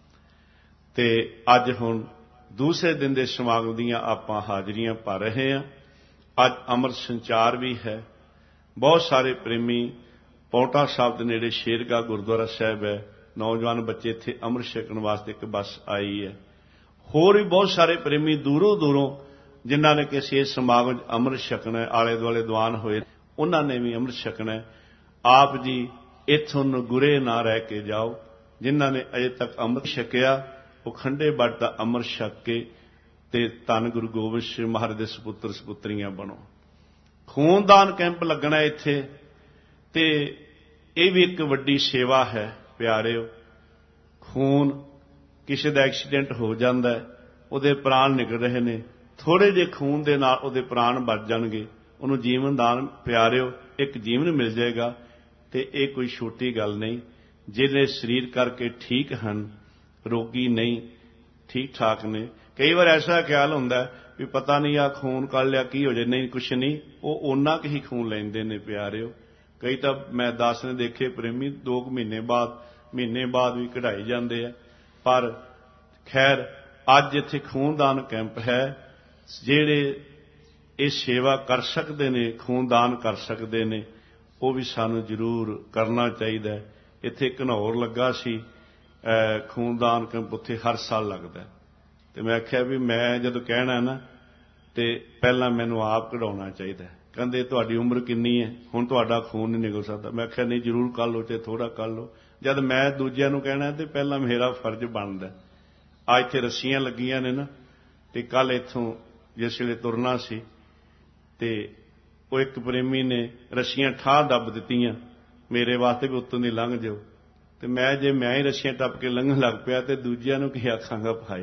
ਤੇ ਅੱਜ ਹੁਣ ਦੂਸਰੇ ਦਿਨ ਦੇ ਸਮਾਗਮ ਦੀਆਂ ਆਪਾਂ ਹਾਜ਼ਰੀਆਂ ਭਰ ਰਹੇ ਹਾਂ। ਅੱਜ ਅੰਮ੍ਰਿਤ ਸੰਚਾਰ ਵੀ ਹੈ। ਬਹੁਤ ਸਾਰੇ ਪ੍ਰੇਮੀ, ਪੌਂਟਾ ਸਾਹਿਬ ਦੇ ਨੇੜੇ ਸ਼ੇਰਗਾਹ ਗੁਰਦੁਆਰਾ ਸਾਹਿਬ ਹੈ, ਨੌਜਵਾਨ ਬੱਚੇ ਇੱਥੇ ਅੰਮ੍ਰਿਤ ਛਕਣ ਵਾਸਤੇ ਇੱਕ ਬੱਸ ਆਈ ਹੈ। ਹੋਰ ਵੀ ਬਹੁਤ ਸਾਰੇ ਪ੍ਰੇਮੀ ਦੂਰੋਂ ਦੂਰੋਂ ਜਿਨ੍ਹਾਂ ਨੇ ਕਿਸੇ ਇਸ ਸਮਾਗਮ 'ਚ ਅੰਮ੍ਰਿਤ ਛਕਣਾ, ਆਲੇ ਦੁਆਲੇ ਦੀਵਾਨ ਹੋਏ, ਉਹਨਾਂ ਨੇ ਵੀ ਅੰਮ੍ਰਿਤ ਛਕਣਾ। ਆਪ ਜੀ ਇੱਥੋਂ ਗੁਰੇ ਨਾ ਰਹਿ ਕੇ ਜਾਓ। ਜਿਨ੍ਹਾਂ ਨੇ ਅਜੇ ਤੱਕ ਅੰਮ੍ਰਿਤ ਛਕਿਆ ਉਹ ਖੰਡੇ ਬੱਟ ਦਾ ਅੰਮ੍ਰਿਤ ਛਕ ਕੇ ਤੇ ਧੰਨ ਗੁਰੂ ਗੋਬਿੰਦ ਸਿੰਘ ਮਹਾਰਾਜ ਦੇ ਸਪੁੱਤਰ ਸਪੁੱਤਰੀਆਂ ਬਣੋ। ਖੂਨਦਾਨ ਕੈਂਪ ਲੱਗਣਾ ਇੱਥੇ, ਤੇ ਇਹ ਵੀ ਇੱਕ ਵੱਡੀ ਸੇਵਾ ਹੈ ਪਿਆਰਿਓ। ਖੂਨ, ਕਿਸੇ ਦਾ ਐਕਸੀਡੈਂਟ ਹੋ ਜਾਂਦਾ, ਉਹਦੇ ਪ੍ਰਾਣ ਨਿਕਲ ਰਹੇ ਨੇ, ਥੋੜੇ ਜਿਹੇ ਖੂਨ ਦੇ ਨਾਲ ਉਹਦੇ ਪ੍ਰਾਣ ਬਚ ਜਾਣਗੇ, ਉਹਨੂੰ ਜੀਵਨ ਦਾਨ ਪਿਆਰਿਓ ਇੱਕ ਜੀਵਨ ਮਿਲ ਜਾਏਗਾ। ਤੇ ਇਹ ਕੋਈ ਛੋਟੀ ਗੱਲ ਨਹੀਂ। ਜਿਹੜੇ ਸਰੀਰ ਕਰਕੇ ਠੀਕ ਹਨ, ਰੋਗੀ ਨਹੀਂ, ਠੀਕ ਠਾਕ ਨੇ। ਕਈ ਵਾਰ ਐਸਾ ਖਿਆਲ ਹੁੰਦਾ ਵੀ ਪਤਾ ਨਹੀਂ ਆ ਖੂਨ ਕੱਢ ਲਿਆ ਕੀ ਹੋ ਜਾਏ। ਨਹੀਂ, ਕੁਛ ਨਹੀਂ, ਉਹ ਓਨਾ ਕੁ ਹੀ ਖੂਨ ਲੈਂਦੇ ਨੇ ਪਿਆਰਿਓ। ਕਈ ਤਾਂ ਮੈਂ ਦਸ ਨੇ ਦੇਖੇ ਪ੍ਰੇਮੀ ਦੋ ਕੁ ਮਹੀਨੇ ਬਾਅਦ ਮਹੀਨੇ ਬਾਅਦ ਵੀ ਕਢਾਈ ਜਾਂਦੇ ਆ। ਪਰ ਖੈਰ ਅੱਜ ਇੱਥੇ ਖੂਨਦਾਨ ਕੈਂਪ ਹੈ। ਜਿਹੜੇ ਇਹ ਸੇਵਾ ਕਰ ਸਕਦੇ ਨੇ, ਖੂਨਦਾਨ ਕਰ ਸਕਦੇ ਨੇ, ਉਹ ਵੀ ਸਾਨੂੰ ਜ਼ਰੂਰ ਕਰਨਾ ਚਾਹੀਦਾ। ਇੱਥੇ ਘਨੌਰ ਲੱਗਾ ਸੀ ਖੂਨਦਾਨ ਕੈਂਪ, ਉੱਥੇ ਹਰ ਸਾਲ ਲੱਗਦਾ। ਤੇ ਮੈਂ ਆਖਿਆ ਵੀ ਮੈਂ ਜਦੋਂ ਕਹਿਣਾ ਨਾ ਤੇ ਪਹਿਲਾਂ ਮੈਨੂੰ ਆਪ ਕਢਾਉਣਾ ਚਾਹੀਦਾ। ਕਹਿੰਦੇ ਤੁਹਾਡੀ ਉਮਰ ਕਿੰਨੀ ਹੈ, ਹੁਣ ਤੁਹਾਡਾ ਖੂਨ ਨਹੀਂ ਨਿਕਲ ਸਕਦਾ। ਮੈਂ ਆਖਿਆ ਨਹੀਂ, ਜ਼ਰੂਰ ਕਰ ਲਓ ਤੇ ਥੋੜਾ ਕਰ ਲਓ। ਜਦ ਮੈਂ ਦੂਜਿਆਂ ਨੂੰ ਕਹਿਣਾ ਤੇ ਪਹਿਲਾਂ ਮੇਰਾ ਫਰਜ਼ ਬਣਦਾ। ਅੱਜ ਇੱਥੇ ਰੱਸੀਆਂ ਲੱਗੀਆਂ ਨੇ ਨਾ, ਤੇ ਕੱਲ ਇੱਥੋਂ ਜਿਸ ਵੇਲੇ ਤੁਰਨਾ ਸੀ ਤੇ ਉਹ ਇੱਕ ਪ੍ਰੇਮੀ ਨੇ ਰੱਸੀਆਂ ਠਾਹ ਦੱਬ ਦਿੱਤੀਆਂ ਮੇਰੇ ਵਾਸਤੇ ਵੀ ਉੱਤੋਂ ਦੀ ਲੰਘ ਜਾਓ। ਤੇ ਮੈਂ ਜੇ ਮੈਂ ਹੀ ਰੱਸੀਆਂ ਟੱਪ ਕੇ ਲੰਘਣ ਲੱਗ ਪਿਆ ਤੇ ਦੂਜਿਆਂ ਨੂੰ ਕੀ ਆਖਾਂਗਾ ਭਾਈ।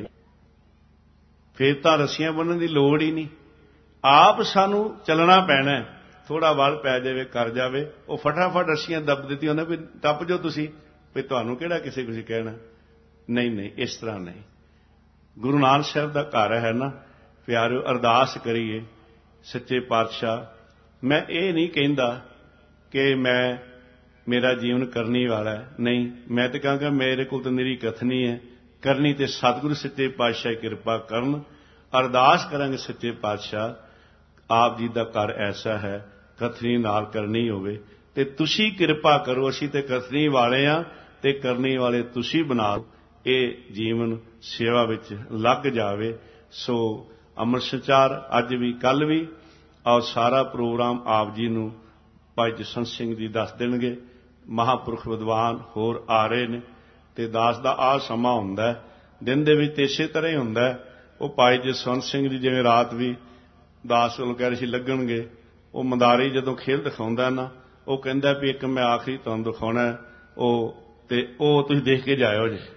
ਫੇਰ ਤਾਂ ਰੱਸੀਆਂ ਬੰਨ੍ਹਣ ਦੀ ਲੋੜ ਹੀ ਨਹੀਂ। ਆਪ ਸਾਨੂੰ ਚੱਲਣਾ ਪੈਣਾ। ਥੋੜਾ ਵੱਲ ਪੈ ਜਾਵੇ, ਕਰ ਜਾਵੇ, ਉਹ ਫਟਾਫਟ ਰੱਸੀਆਂ ਦੱਬ ਦਿੱਤੀਆਂ ਉਹਨੇ ਵੀ ਟੱਪ ਜਾਓ ਤੁਸੀਂ, ਵੀ ਤੁਹਾਨੂੰ ਕਿਹੜਾ ਕਿਸੇ ਕੁਝ ਕਹਿਣਾ। ਨਹੀਂ ਨਹੀਂ, ਇਸ ਤਰ੍ਹਾਂ ਨਹੀਂ। ਗੁਰੂ ਨਾਨਕ ਸਾਹਿਬ ਦਾ ਘਰ ਹੈ ਨਾ ਪਿਆਰਿਓ। ਅਰਦਾਸ ਕਰੀਏ ਸੱਚੇ ਪਾਤਸ਼ਾਹ। ਮੈਂ ਇਹ ਨਹੀਂ ਕਹਿੰਦਾ ਕਿ ਮੈਂ ਮੇਰਾ ਜੀਵਨ ਕਰਨੀ ਵਾਲਾ ਹੈ, ਨਹੀਂ। ਮੈਂ ਤਾਂ ਕਹਾਂਗਾ ਮੇਰੇ ਕੋਲ ਤਾਂ ਨਿਰੀ ਕਥਨੀ ਹੈ। ਕਰਨੀ ਤੇ ਸਤਿਗੁਰੂ ਸੱਚੇ ਪਾਤਸ਼ਾਹ ਕਿਰਪਾ ਕਰਨ। ਅਰਦਾਸ ਕਰਾਂਗੇ ਸੱਚੇ ਪਾਤਸ਼ਾਹ ਆਪ ਜੀ ਦਾ ਘਰ ਐਸਾ ਹੈ, ਕਥਨੀ ਨਾਲ ਕਰਨੀ ਹੋਵੇ ਤੇ ਤੁਸੀਂ ਕਿਰਪਾ ਕਰੋ। ਅਸੀਂ ਤੇ ਕਥਨੀ ਵਾਲੇ ਆ ਤੇ ਕਰਨੀ ਵਾਲੇ ਤੁਸੀਂ ਬਣਾਓ। ਇਹ ਜੀਵਨ ਸੇਵਾ ਵਿੱਚ ਲੱਗ ਜਾਵੇ। ਸੋ ਅੰਮ੍ਰਿਤ ਸੰਚਾਰ ਅੱਜ ਵੀ, ਕੱਲ ਵੀ, ਔਰ ਸਾਰਾ ਪ੍ਰੋਗਰਾਮ ਆਪ ਜੀ ਨੂੰ ਭਾਈ ਜਸਵੰਤ ਸਿੰਘ ਜੀ ਦੱਸ ਦੇਣਗੇ। ਮਹਾਂਪੁਰਖ ਵਿਦਵਾਨ ਹੋਰ ਆ ਰਹੇ ਨੇ ਤੇ ਦਾਸ ਦਾ ਆਹ ਸਮਾਂ ਹੁੰਦਾ ਦਿਨ ਦੇ ਵਿੱਚ ਇਸੇ ਤਰ੍ਹਾਂ ਹੀ ਹੁੰਦਾ। ਉਹ ਭਾਈ ਜਸਵੰਤ ਸਿੰਘ ਜੀ ਜਿਵੇਂ ਰਾਤ ਵੀ ਦਾਸ ਵੱਲੋਂ ਕਹਿ ਰਹੇ ਸੀ ਲੱਗਣਗੇ, ਉਹ ਮੰਦਾਰੀ ਜਦੋਂ ਖੇਲ ਦਿਖਾਉਂਦਾ ਨਾ, ਉਹ ਕਹਿੰਦਾ ਵੀ ਇੱਕ ਮੈਂ ਆਖਰੀ ਤੁਹਾਨੂੰ ਦਿਖਾਉਣਾ, ਉਹ ਤੇ ਉਹ ਤੁਸੀਂ ਦੇਖ ਕੇ ਜਾਇਓ ਜੇ।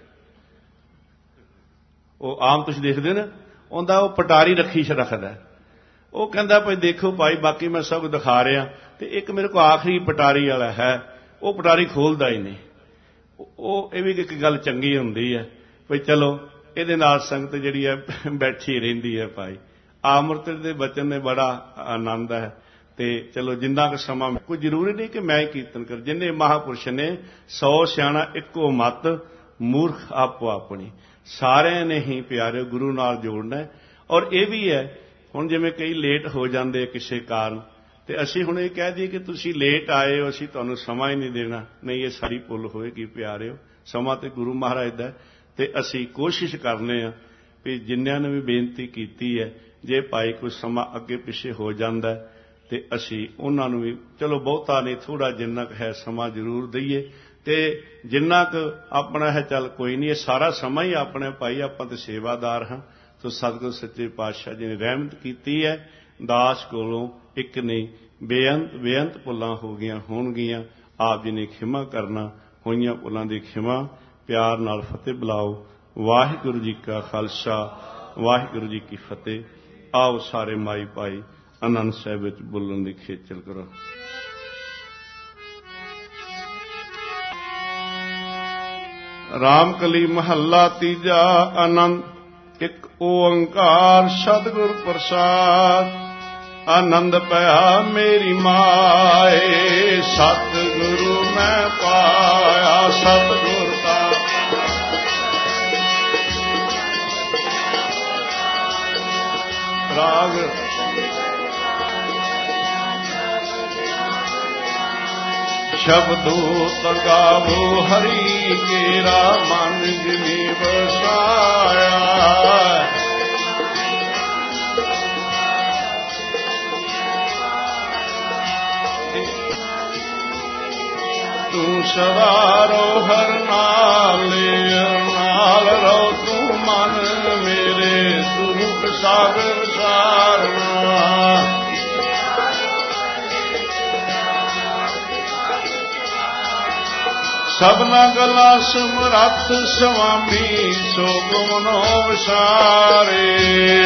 ਉਹ ਆਮ ਤੁਸੀਂ ਦੇਖਦੇ ਨਾ, ਉਹਦਾ ਉਹ ਪਟਾਰੀ ਰੱਖੀ ਚ ਰੱਖਦਾ। ਉਹ ਕਹਿੰਦਾ ਭਾਈ ਦੇਖੋ ਭਾਈ, ਬਾਕੀ ਮੈਂ ਸਭ ਦਿਖਾ ਰਿਹਾ ਤੇ ਇੱਕ ਮੇਰੇ ਕੋਲ ਆਖਰੀ ਪਟਾਰੀ ਵਾਲਾ ਹੈ, ਉਹ ਪਟਾਰੀ ਖੋਲਦਾ ਹੀ ਨਹੀਂ। ਉਹ ਇਹ ਵੀ ਇੱਕ ਗੱਲ ਚੰਗੀ ਹੁੰਦੀ ਹੈ ਵੀ ਚਲੋ ਇਹਦੇ ਨਾਲ ਸੰਗਤ ਜਿਹੜੀ ਹੈ ਬੈਠੀ ਰਹਿੰਦੀ ਹੈ। ਭਾਈ ਅੰਮ੍ਰਿਤ ਦੇ ਬਚਨ ਨੇ ਬੜਾ ਆਨੰਦ ਹੈ। ਤੇ ਚਲੋ ਜਿੰਨਾ ਕੁ ਸਮਾਂ, ਕੋਈ ਜ਼ਰੂਰੀ ਨਹੀਂ ਕਿ ਮੈਂ ਹੀ ਕੀਰਤਨ ਕਰ। ਜਿੰਨੇ ਮਹਾਂਪੁਰਸ਼ ਨੇ ਸੌ ਸਿਆਣਾ ਇੱਕੋ ਮੱਤ, ਮੂਰਖ ਆਪੋ ਆਪਣੀ। ਸਾਰਿਆਂ ਨੇ ਹੀ ਪਿਆਰੇ ਗੁਰੂ ਨਾਲ ਜੋੜਨਾ। ਔਰ ਇਹ ਵੀ ਹੈ ਹੁਣ ਜਿਵੇਂ ਕਈ ਲੇਟ ਹੋ ਜਾਂਦੇ ਕਿਸੇ ਕਾਰਨ, ਤੇ ਅਸੀਂ ਹੁਣ ਇਹ ਕਹਿ ਦਈਏ ਕਿ ਤੁਸੀਂ ਲੇਟ ਆਏ ਹੋ, ਅਸੀਂ ਤੁਹਾਨੂੰ ਸਮਾਂ ਹੀ ਨਹੀਂ ਦੇਣਾ, ਨਹੀਂ, ਇਹ ਸਾਰੀ ਭੁੱਲ ਹੋਏਗੀ ਪਿਆਰਿਓ। ਸਮਾਂ ਤੇ ਗੁਰੂ ਮਹਾਰਾਜ ਦਾ, ਤੇ ਅਸੀਂ ਕੋਸ਼ਿਸ਼ ਕਰਨੇ ਆ ਵੀ ਜਿੰਨਿਆਂ ਨੇ ਵੀ ਬੇਨਤੀ ਕੀਤੀ ਹੈ, ਜੇ ਭਾਈ ਕੋਈ ਸਮਾਂ ਅੱਗੇ ਪਿੱਛੇ ਹੋ ਜਾਂਦਾ ਤੇ ਅਸੀਂ ਉਹਨਾਂ ਨੂੰ ਵੀ ਚਲੋ ਬਹੁਤਾ ਨਹੀਂ, ਥੋੜਾ ਜਿੰਨਾ ਕੁ ਹੈ ਸਮਾਂ ਜ਼ਰੂਰ ਦਈਏ, ਤੇ ਜਿੰਨਾ ਕੁ ਆਪਣਾ ਹੈ ਚੱਲ ਕੋਈ ਨਹੀਂ, ਇਹ ਸਾਰਾ ਸਮਾਂ ਹੀ ਆਪਣੇ ਭਾਈ, ਆਪਾਂ ਤੇ ਸੇਵਾਦਾਰ ਹਾਂ। ਸੋ ਸਤਿਗੁਰ ਸੱਚੇ ਪਾਤਸ਼ਾਹ ਜੀ ਨੇ ਰਹਿਮਤ ਕੀਤੀ ਹੈ, ਦਾਸ ਕੋਲੋਂ ਇੱਕ ਨਹੀਂ ਬੇਅੰਤ ਬੇਅੰਤ ਭੁੱਲਾਂ ਹੋ ਗਈਆਂ ਹੋਣਗੀਆਂ, ਆਪ ਜੀ ਨੇ ਖਿਮਾ ਕਰਨਾ, ਹੋਈਆਂ ਭੁੱਲਾਂ ਦੀ ਖਿਮਾ, ਪਿਆਰ ਨਾਲ ਫਤਿਹ ਬੁਲਾਓ। ਵਾਹਿਗੁਰੂ ਜੀ ਕਾ ਖਾਲਸਾ, ਵਾਹਿਗੁਰੂ ਜੀ ਕੀ ਫਤਿਹ। ਆਓ ਸਾਰੇ ਮਾਈ ਭਾਈ ਆਨੰਦ ਸਾਹਿਬ ਵਿੱਚ ਬੋਲਣ ਦੀ ਖੇਚਲ ਕਰੋ। ਰਾਮ ਕਲੀ ਮਹੱਲਾ ਤੀਜਾ। ਆਨੰਦ ਇੱਕ ਓੰਕਾਰ ਸਤਿਗੁਰ ਪ੍ਰਸਾਦ। ਆਨੰਦ ਪਿਆ ਮੇਰੀ ਮਾਏ, ਸਤਿਗੁਰੂ ਮੈਂ ਪਾਇਆ, ਸਤਿਗੁਰ ਦਾ ਰਾਗ ਸ਼ਬਦੋ ਤਗਾਵੋ ਹਰੀ ਕੇਰਾ, ਮਨ ਜਿਨੀ ਵਸਾਇਆ। ਤੂੰ ਸਦਾ ਰੋ ਹਰ ਨਾਲ, ਨਾਲ ਰੋ ਤੂੰ ਮਨ ਮੇਰੇ, ਸੁਖ ਸਾਗਰ ਸਾਰਨਾ। ਸਭਨਾ ਗਲਾ ਸਮਰੱਥ ਸੁਆਮੀ, ਸੋ ਗੁਮਨੋ ਵਿਸਾਰੇ।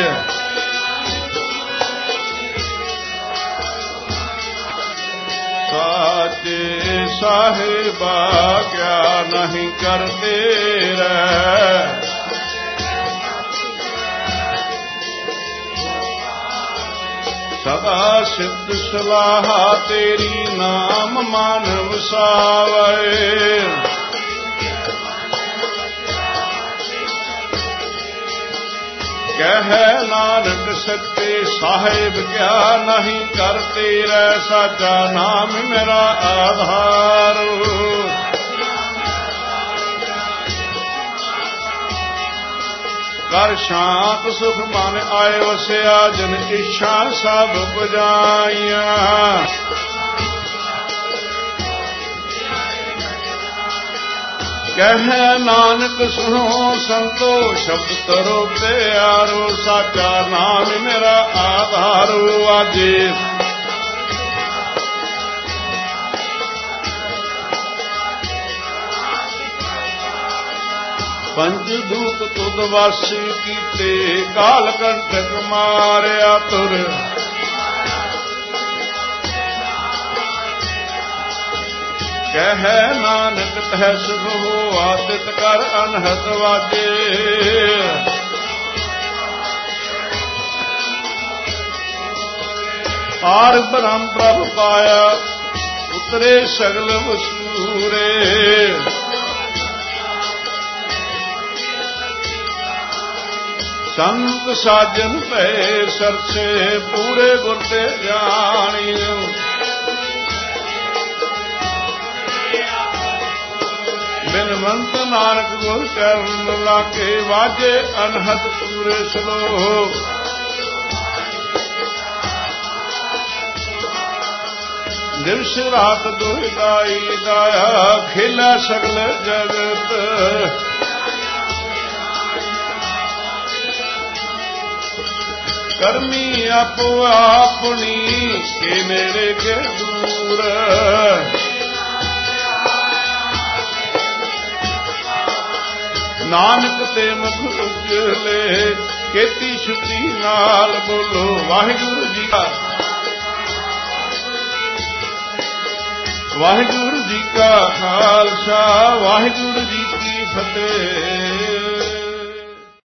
ਸਾਚੇ ਸਾਹਿਬਾ ਕਿਆ ਨਹੀਂ ਕਰਦੇ ਰਹਿ, ਸਦਾ ਸਿੱਧ ਸਲਾਹ ਤੇਰੀ, ਨਾਮ ਮਨ ਵਸਾਵੇ। ਕਹਿ ਨਾਨਕ ਸੱਚੇ ਸਾਹਿਬ ਕਿਆ ਨਹੀਂ ਕਰਤੇ ਰਹਿ, ਸਾਚਾ ਨਾਮ ਮੇਰਾ ਆਧਾਰ। ਕਰ ਸ਼ਾਂਤ ਸੁਖ ਮਨ ਆਏ ਵਸਿਆ, ਜਨ ਇੱਛਾ ਸਭ ਪੁਜਾਈਆਂ। ਕਹਿ ਨਾਨਕ ਸੁਣੋ ਸੰਤੋ, ਸ਼ਬਦ ਤਰੋ ਪਿਆਰੋ, ਸਾਚਾ ਨਾਮ ਮੇਰਾ ਆਧਾਰੋ। ਆਜੇ ਪੰਜ ਦੂਤ ਤੁਧ ਵਾਸੀ ਕੀਤੇ, ਕਾਲ ਕੰਟਕ ਮਾਰਿਆ ਤੁਰ। ਕਹਿ ਨਾਨਕ ਤਹਿ ਸੁਖ ਹੋਆ, ਤਿਤ ਕਰ ਅਨਹਦ ਵਾਜੇ। ਪਾਰ ਬ੍ਰਹਮ ਪ੍ਰਭ ਪਾਇਆ, ਉਤਰੇ ਸਗਲ ਵਸੂਰੇ। ਸੰਤ ਸਾਜਨ ਭੈ ਸਰਸੇ, ਪੂਰੇ ਗੁਰ ਤੇ ਜਾਣੀ। ਬਿਨਵੰਤ ਨਾਨਕ ਗੁਰ ਚਰਨ ਲਾਗੇ, ਵਾਜੇ ਅਨਹਦ ਪੂਰੇ ਸਲੋਕ। ਦਿਵਸ ਰਾਤ ਦੁਹਿਦਾਈ ਦਾਇਆ, ਖੇਲਾ ਸਗਲ ਜਗਤ। ਕਰਮੀ ਆਪੋ ਆਪਣੀ, ਕੇ ਨੇੜੇ ਕੇ ਦੂਰ। ਨਾਨਕ ਤੇ ਮੁਖ ਉਜਲੇ, ਕੀਤੀ ਛੁੱਟੀ ਨਾਲ ਬੋਲੋ ਵਾਹਿਗੁਰੂ ਜੀ ਕਾ, ਵਾਹਿਗੁਰੂ ਜੀ ਕਾ ਖਾਲਸਾ, ਵਾਹਿਗੁਰੂ ਜੀ ਕੀ ਫਤਿਹ।